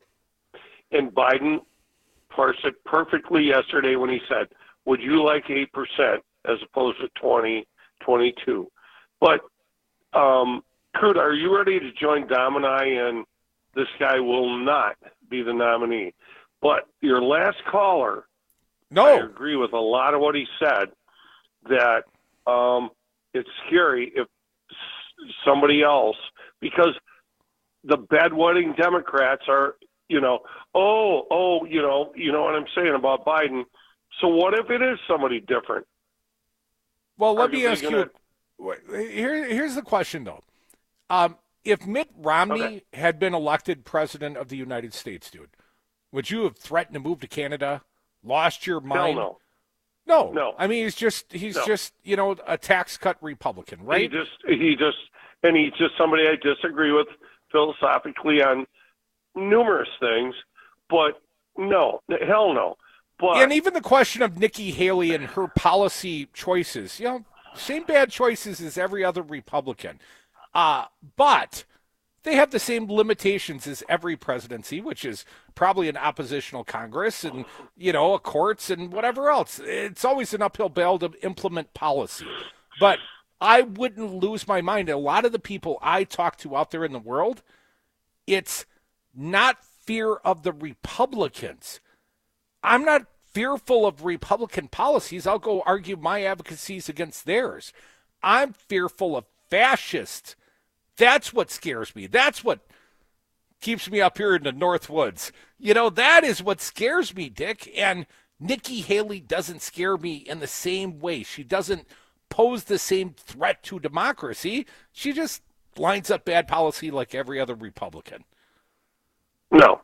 And Biden parsed it perfectly yesterday when he said, would you like eight percent as opposed to twenty, twenty-two? But, um, Kurt, are you ready to join Dom and I in this guy will not be the nominee? But your last caller, no, I agree with a lot of what he said, that um, it's scary if somebody else, because the bedwetting Democrats are, you know, oh, oh, you know, you know what I'm saying about Biden. So what if it is somebody different? Well, let me ask gonna... you. Here, here's the question, though. Um, if Mitt Romney okay. had been elected president of the United States, dude, would you have threatened to move to Canada? Lost your mind? Hell no. No. No. I mean, he's just he's no. just you know a tax cut Republican, right? He just he just and he's just somebody I disagree with philosophically on numerous things, but no, hell no. But and even the question of Nikki Haley and her policy choices, you know, same bad choices as every other Republican. Uh, but they have the same limitations as every presidency, which is probably an oppositional Congress and, you know, a courts and whatever else. It's always an uphill battle to implement policy. But I wouldn't lose my mind. A lot of the people I talk to out there in the world, it's not fear of the Republicans. I'm not fearful of Republican policies. I'll go argue my advocacies against theirs. I'm fearful of fascists. That's what scares me. That's what keeps me up here in the North Woods. You know, that is what scares me, Dick. And Nikki Haley doesn't scare me in the same way. She doesn't pose the same threat to democracy. She just lines up bad policy like every other Republican. No.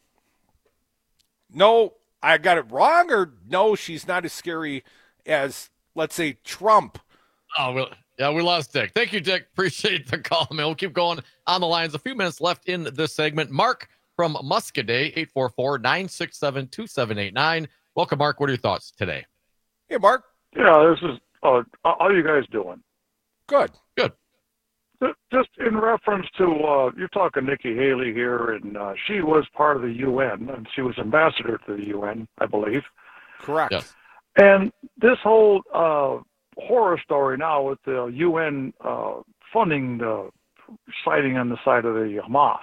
No, I got it wrong, or no, she's not as scary as, let's say, Trump. Oh, well, yeah, we lost Dick. Thank you, Dick. Appreciate the call, man. We'll keep going on the lines. A few minutes left in this segment. Mark from Muscadet, eight four four, nine six seven, two seven eight nine. Welcome, Mark. What are your thoughts today? Hey, Mark. Yeah, this is, uh, how are you guys doing? Good. Good. Just in reference to, uh, you're talking Nikki Haley here, and uh, she was part of the U N, and she was ambassador to the U N, I believe. Correct. Yes. And this whole uh, horror story now with the U N uh, funding the sighting on the side of the Hamas,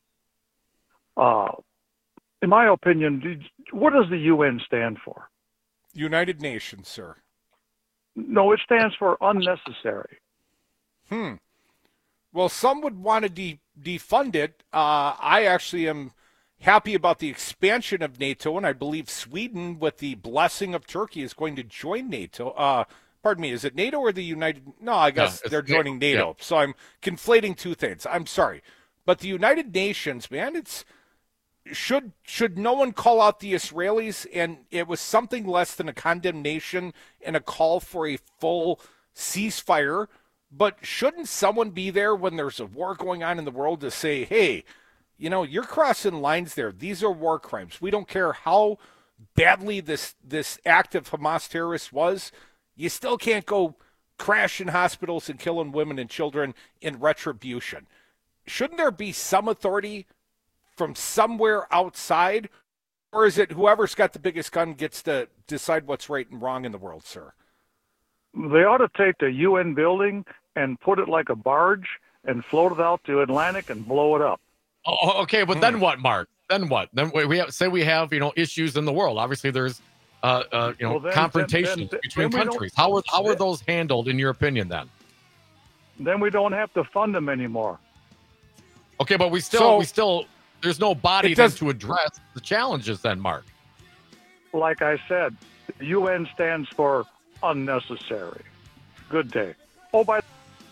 uh, in my opinion, did, what does the U N stand for? United Nations, sir. No, it stands for unnecessary. Hmm. Well, some would want to de- defund it. Uh, I actually am happy about the expansion of NATO, and I believe Sweden, with the blessing of Turkey, is going to join NATO. Uh, pardon me, is it NATO or the United? No, I guess no, they're joining NATO. Yeah. So I'm conflating two things. I'm sorry. But the United Nations, man, it's should should no one call out the Israelis, and it was something less than a condemnation and a call for a full ceasefire. But shouldn't someone be there when there's a war going on in the world to say, hey, you know, you're crossing lines there. These are war crimes. We don't care how badly this this act of Hamas terrorists was. You still can't go crashing hospitals and killing women and children in retribution. Shouldn't there be some authority from somewhere outside? Or is it whoever's got the biggest gun gets to decide what's right and wrong in the world, sir? They ought to take the U N building and put it like a barge and float it out to Atlantic and blow it up. Oh, okay, but hmm. then what, Mark? Then what? Then we have say we have you know issues in the world. Obviously, there's uh, uh you know well, then, confrontations then, then, between then countries. How are how are those handled in your opinion? Then then we don't have to fund them anymore. Okay, but we still so, we still there's no body then to address the challenges. Then, Mark. Like I said, the U N stands for unnecessary. Good day. Oh, by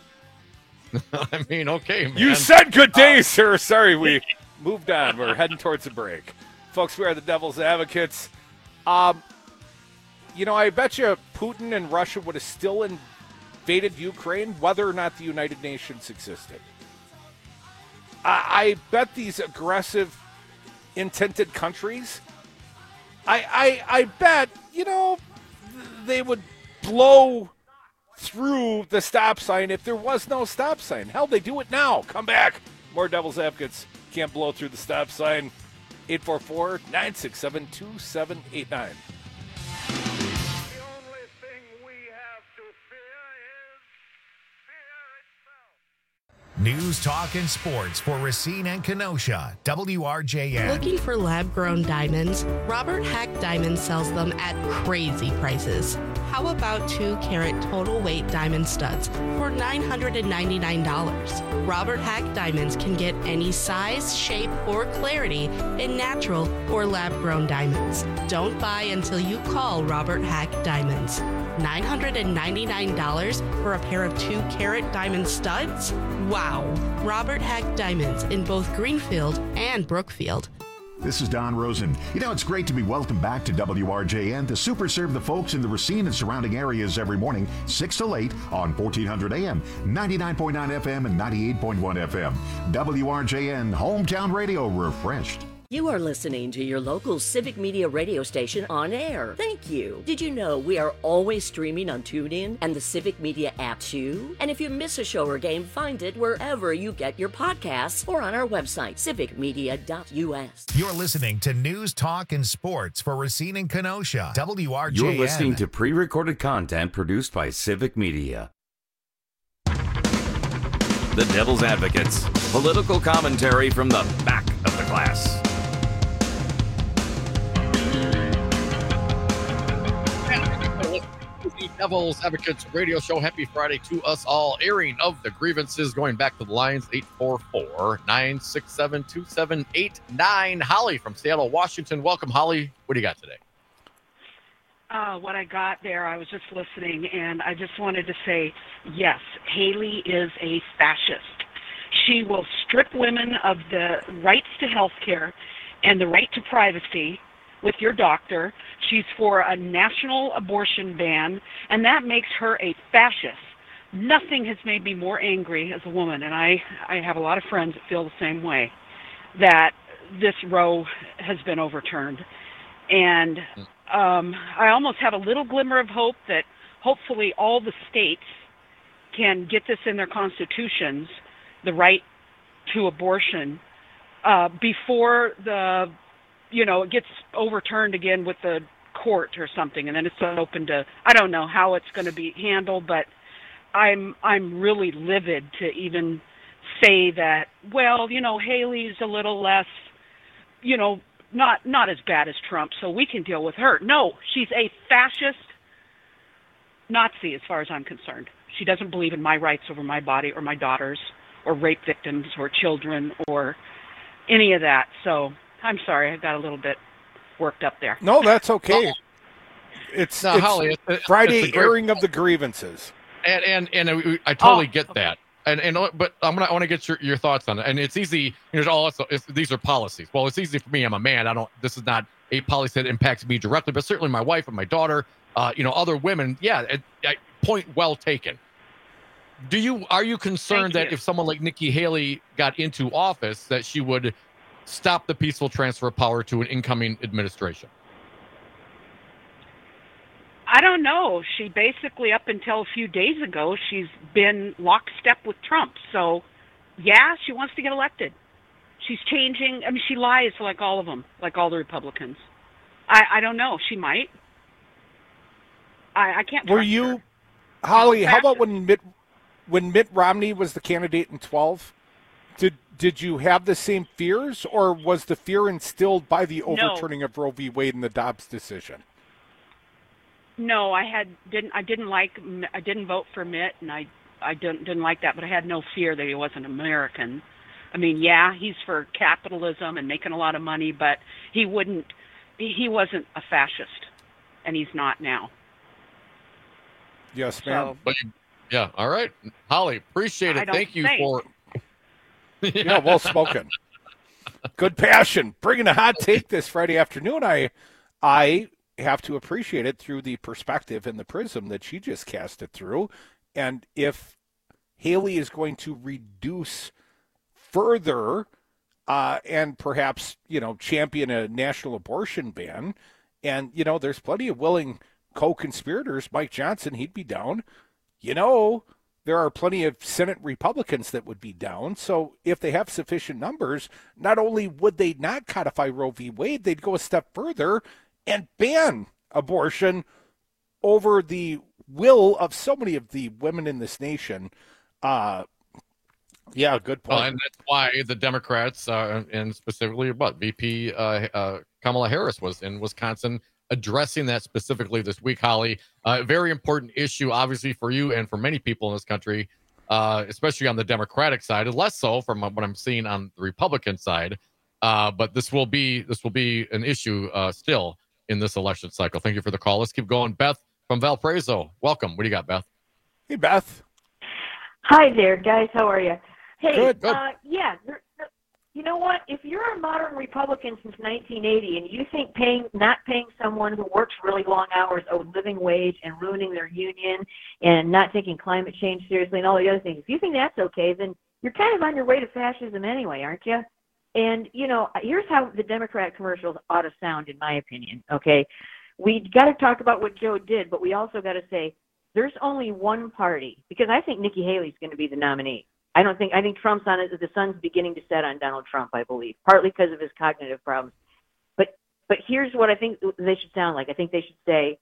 I mean, okay, man. You said good day, uh, sir. Sorry, we moved on. We're heading towards a break. Folks, we are the Devil's Advocates. Um, you know, I bet you Putin and Russia would have still invaded Ukraine whether or not the United Nations existed. I, I bet these aggressive, intended countries, I, I, I bet, you know, they would blow through the stop sign if there was no stop sign. Hell, they do it now. Come back. More Devil's Advocates. Can't blow through the stop sign. eight four four, nine six seven, two seven eight nine. News, talk, and sports for Racine and Kenosha. W R J N. Looking for lab-grown diamonds? Robert Hack Diamonds sells them at crazy prices. How about two carat total weight diamond studs for nine hundred ninety-nine dollars? Robert Hack Diamonds can get any size, shape, or clarity in natural or lab-grown diamonds. Don't buy until you call Robert Hack Diamonds. nine hundred ninety-nine dollars for a pair of two carat diamond studs? Wow. Robert Hack Diamonds in both Greenfield and Brookfield. This is Don Rosen. You know, it's great to be welcomed back to W R J N to super serve the folks in the Racine and surrounding areas every morning, six to eight on fourteen hundred A M, ninety-nine point nine F M, and ninety-eight point one F M. W R J N, hometown radio refreshed. You are listening to your local Civic Media radio station on air. Thank you. Did you know we are always streaming on TuneIn and the Civic Media app too? And if you miss a show or game, find it wherever you get your podcasts or on our website, civic media dot U S. You're listening to News, Talk, and Sports for Racine and Kenosha. W R J N. You're listening to pre-recorded content produced by Civic Media. The Devil's Advocates. Political commentary from the back of the class. The Devil's Advocates radio show. Happy Friday to us all. Airing of the grievances going back to the lines. eight four four, nine six seven, two seven eight nine. Holly from Seattle, Washington. Welcome, Holly. What do you got today? Uh, what I got there, I was just listening, and I just wanted to say, yes, Haley is a fascist. She will strip women of the rights to health care and the right to privacy with your doctor. She's for a national abortion ban, and that makes her a fascist. Nothing has made me more angry as a woman, and I, I have a lot of friends that feel the same way, that this Roe has been overturned. And um, I almost have a little glimmer of hope that hopefully all the states can get this in their constitutions, the right to abortion, uh, before the you know, it gets overturned again with the court or something, and then it's open to, I don't know how it's going to be handled, but I'm I'm really livid to even say that, well, you know, Haley's a little less, you know, not not as bad as Trump, so we can deal with her. No, she's a fascist Nazi as far as I'm concerned. She doesn't believe in my rights over my body or my daughters or rape victims or children or any of that, so I'm sorry, I got a little bit worked up there. No, that's okay. It's, no, it's Holly, it's, Friday it's great, airing of the grievances, and and and I totally oh, get okay. that. And and but I'm gonna I want to get your, your thoughts on it. And it's easy. You know, also it's, these are policies. Well, it's easy for me. I'm a man. I don't. This is not a policy that impacts me directly, but certainly my wife and my daughter. Uh, you know, other women. Yeah, it, it, point well taken. Do you are you concerned Thank that you. if someone like Nikki Haley got into office, that she would stop the peaceful transfer of power to an incoming administration? I don't know. She basically, up until a few days ago, she's been lockstep with Trump. So, yeah, she wants to get elected. She's changing. I mean, she lies like all of them, like all the Republicans. I, I don't know. She might. I, I can't. Were trust you, her. Holly? She's How about fascist. when Mitt when Mitt Romney was the candidate in twelve? Did did you have the same fears, or was the fear instilled by the overturning of Roe v. Wade and the Dobbs decision? No, I had didn't. I didn't like. I didn't vote for Mitt, and I I didn't didn't like that. But I had no fear that he wasn't American. I mean, yeah, he's for capitalism and making a lot of money, but he wouldn't. He, he wasn't a fascist, and he's not now. Yes, ma'am. So, But you, yeah, all right, Holly, appreciate I it. don't Thank you think. for. Yeah, well spoken. Good passion. Bringing a hot take this Friday afternoon. I, I have to appreciate it through the perspective and the prism that she just cast it through. And if Haley is going to reduce further uh, and perhaps, you know, champion a national abortion ban, and, you know, there's plenty of willing co-conspirators. Mike Johnson, he'd be down. you know, there are plenty of Senate Republicans that would be down. So if they have sufficient numbers, not only would they not codify Roe v. Wade, they'd go a step further and ban abortion over the will of so many of the women in this nation. Uh, yeah, good point. Well, and that's why the Democrats, uh, and specifically what V P uh, uh, Kamala Harris was in Wisconsin addressing that specifically this week, Holly. Uh, very important issue, obviously, for you and for many people in this country, uh, especially on the Democratic side, and less so from what I'm seeing on the Republican side. Uh, but this will be this will be an issue uh, still in this election cycle. Thank you for the call. Let's keep going. Beth from Valparaiso, welcome. What do you got, Beth? Hey, Beth. Hi there, guys. How are you? Hey, good, good. Uh, yeah, you know what? If you're a modern Republican since nineteen eighty and you think paying, not paying someone who works really long hours a living wage and ruining their union and not taking climate change seriously and all the other things, if you think that's okay, then you're kind of on your way to fascism anyway, aren't you? And, you know, here's how the Democrat commercials ought to sound, in my opinion, okay? We got to talk about what Joe did, but we also got to say there's only one party, because I think Nikki Haley's going to be the nominee. I don't think, I think Trump's on it, the sun's beginning to set on Donald Trump, I believe, partly because of his cognitive problems. But, but here's what I think they should sound like. I think they should say,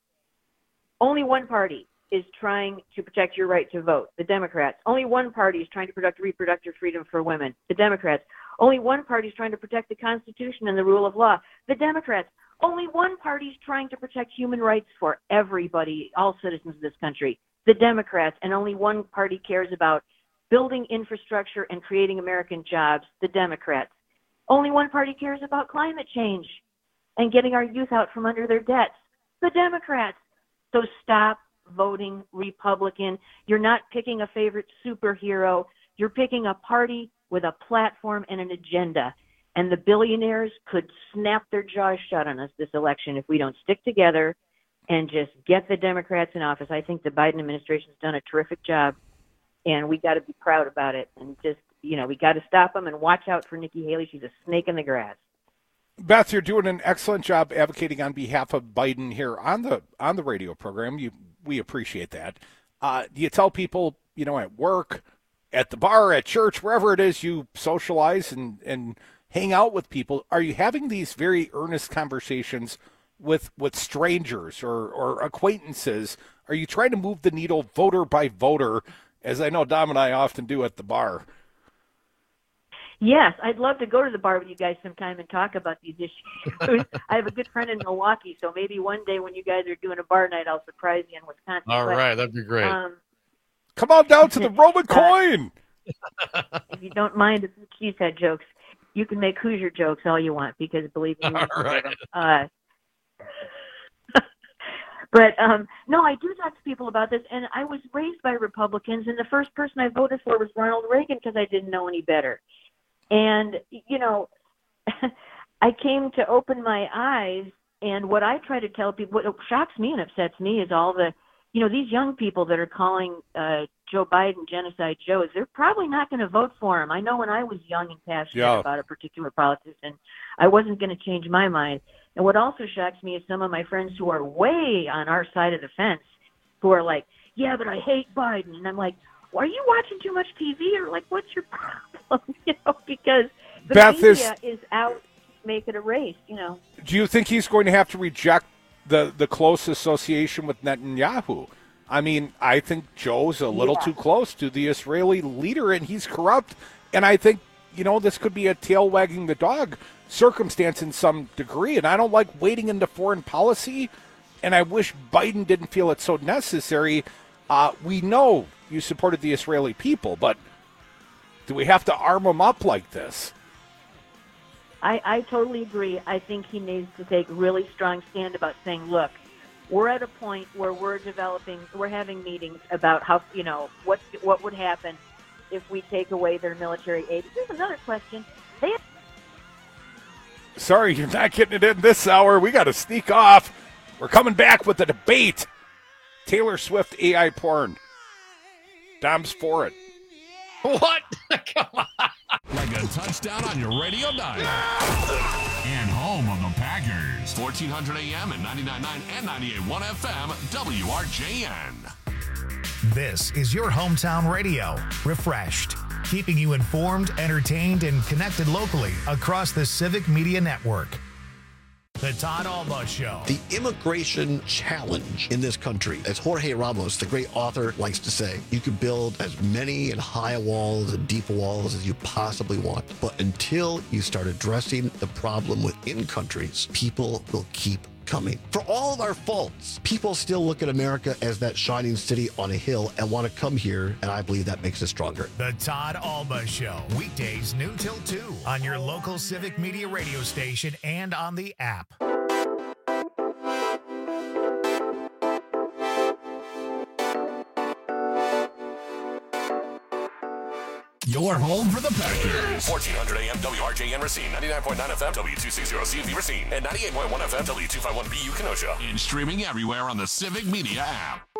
only one party is trying to protect your right to vote, the Democrats. Only one party is trying to protect reproductive freedom for women, the Democrats. Only one party is trying to protect the Constitution and the rule of law, the Democrats. Only one party is trying to protect human rights for everybody, all citizens of this country, the Democrats. And only one party cares about building infrastructure and creating American jobs, the Democrats. Only one party cares about climate change and getting our youth out from under their debts, the Democrats. So stop voting Republican. You're not picking a favorite superhero. You're picking a party with a platform and an agenda. And the billionaires could snap their jaws shut on us this election if we don't stick together and just get the Democrats in office. I think the Biden administration's done a terrific job, and we got to be proud about it. And just, you know, we got to stop them and watch out for Nikki Haley. She's a snake in the grass. Beth, you're doing an excellent job advocating on behalf of Biden here on the on the radio program. You we appreciate that. Uh, do you tell people, you know, at work, at the bar, at church, wherever it is you socialize and, and hang out with people, are you having these very earnest conversations with with strangers or, or acquaintances? Are you trying to move the needle voter by voter, as I know Dom and I often do at the bar? Yes, I'd love to go to the bar with you guys sometime and talk about these issues. I have a good friend in Milwaukee, so maybe one day when you guys are doing a bar night, I'll surprise you in Wisconsin. All but, right, that'd be great. Um, Come on down to the Roman coin. Uh, if you don't mind a few cheesehead jokes, you can make Hoosier jokes all you want, because believe me, all right. Uh, but um, no, I do talk to people about this, and I was raised by Republicans, and the first person I voted for was Ronald Reagan because I didn't know any better. And, you know, I came to open my eyes, and what I try to tell people, what shocks me and upsets me is all the, you know, these young people that are calling uh, Joe Biden Genocide Joes, they're probably not going to vote for him. I know when I was young and passionate yeah. about a particular politician, I wasn't going to change my mind. And what also shocks me is some of my friends who are way on our side of the fence, who are like, yeah, but I hate Biden. And I'm like, well, are you watching too much T V, or like, what's your problem? You know, because the Beth media is, is out to make it a race, you know. Do you think he's going to have to reject the, the close association with Netanyahu? I mean, I think Joe's a little yeah. too close to the Israeli leader, and he's corrupt. And I think, you know, this could be a tail wagging the dog circumstance in some degree. And I don't like wading into foreign policy, and I wish Biden didn't feel it so necessary. Uh, we know you supported the Israeli people, but do we have to arm them up like this? I, I totally agree. I think he needs to take a really strong stand about saying, look, we're at a point where we're developing, we're having meetings about how, you know, what what would happen if we take away their military aid. Here's another question. They have- Sorry, you're not getting it in this hour. We got to sneak off. We're coming back with the debate. Taylor Swift A I porn. Dom's for it. What? Come on. Like a touchdown on your radio dial. And home of the Packers. fourteen hundred A M and ninety-nine point nine and ninety-eight point one F M, W R J N. This is your hometown radio, refreshed, keeping you informed, entertained, and connected locally across the Civic Media Network. The Todd Alba Show. The immigration challenge in this country, as Jorge Ramos, the great author, likes to say, you can build as many and high walls and deep walls as you possibly want. But until you start addressing the problem within countries, people will keep coming. For all of our faults, people still look at America as that shining city on a hill and want to come here, and I believe that makes us stronger. The Todd Alba Show, weekdays noon till two on your local Civic Media radio station and on the app. Your home for the Packers. fourteen hundred A M W R J N Racine, ninety-nine point nine F M W two sixty C V Racine, and ninety-eight point one F M W two fifty-one B U Kenosha. And streaming everywhere on the Civic Media app.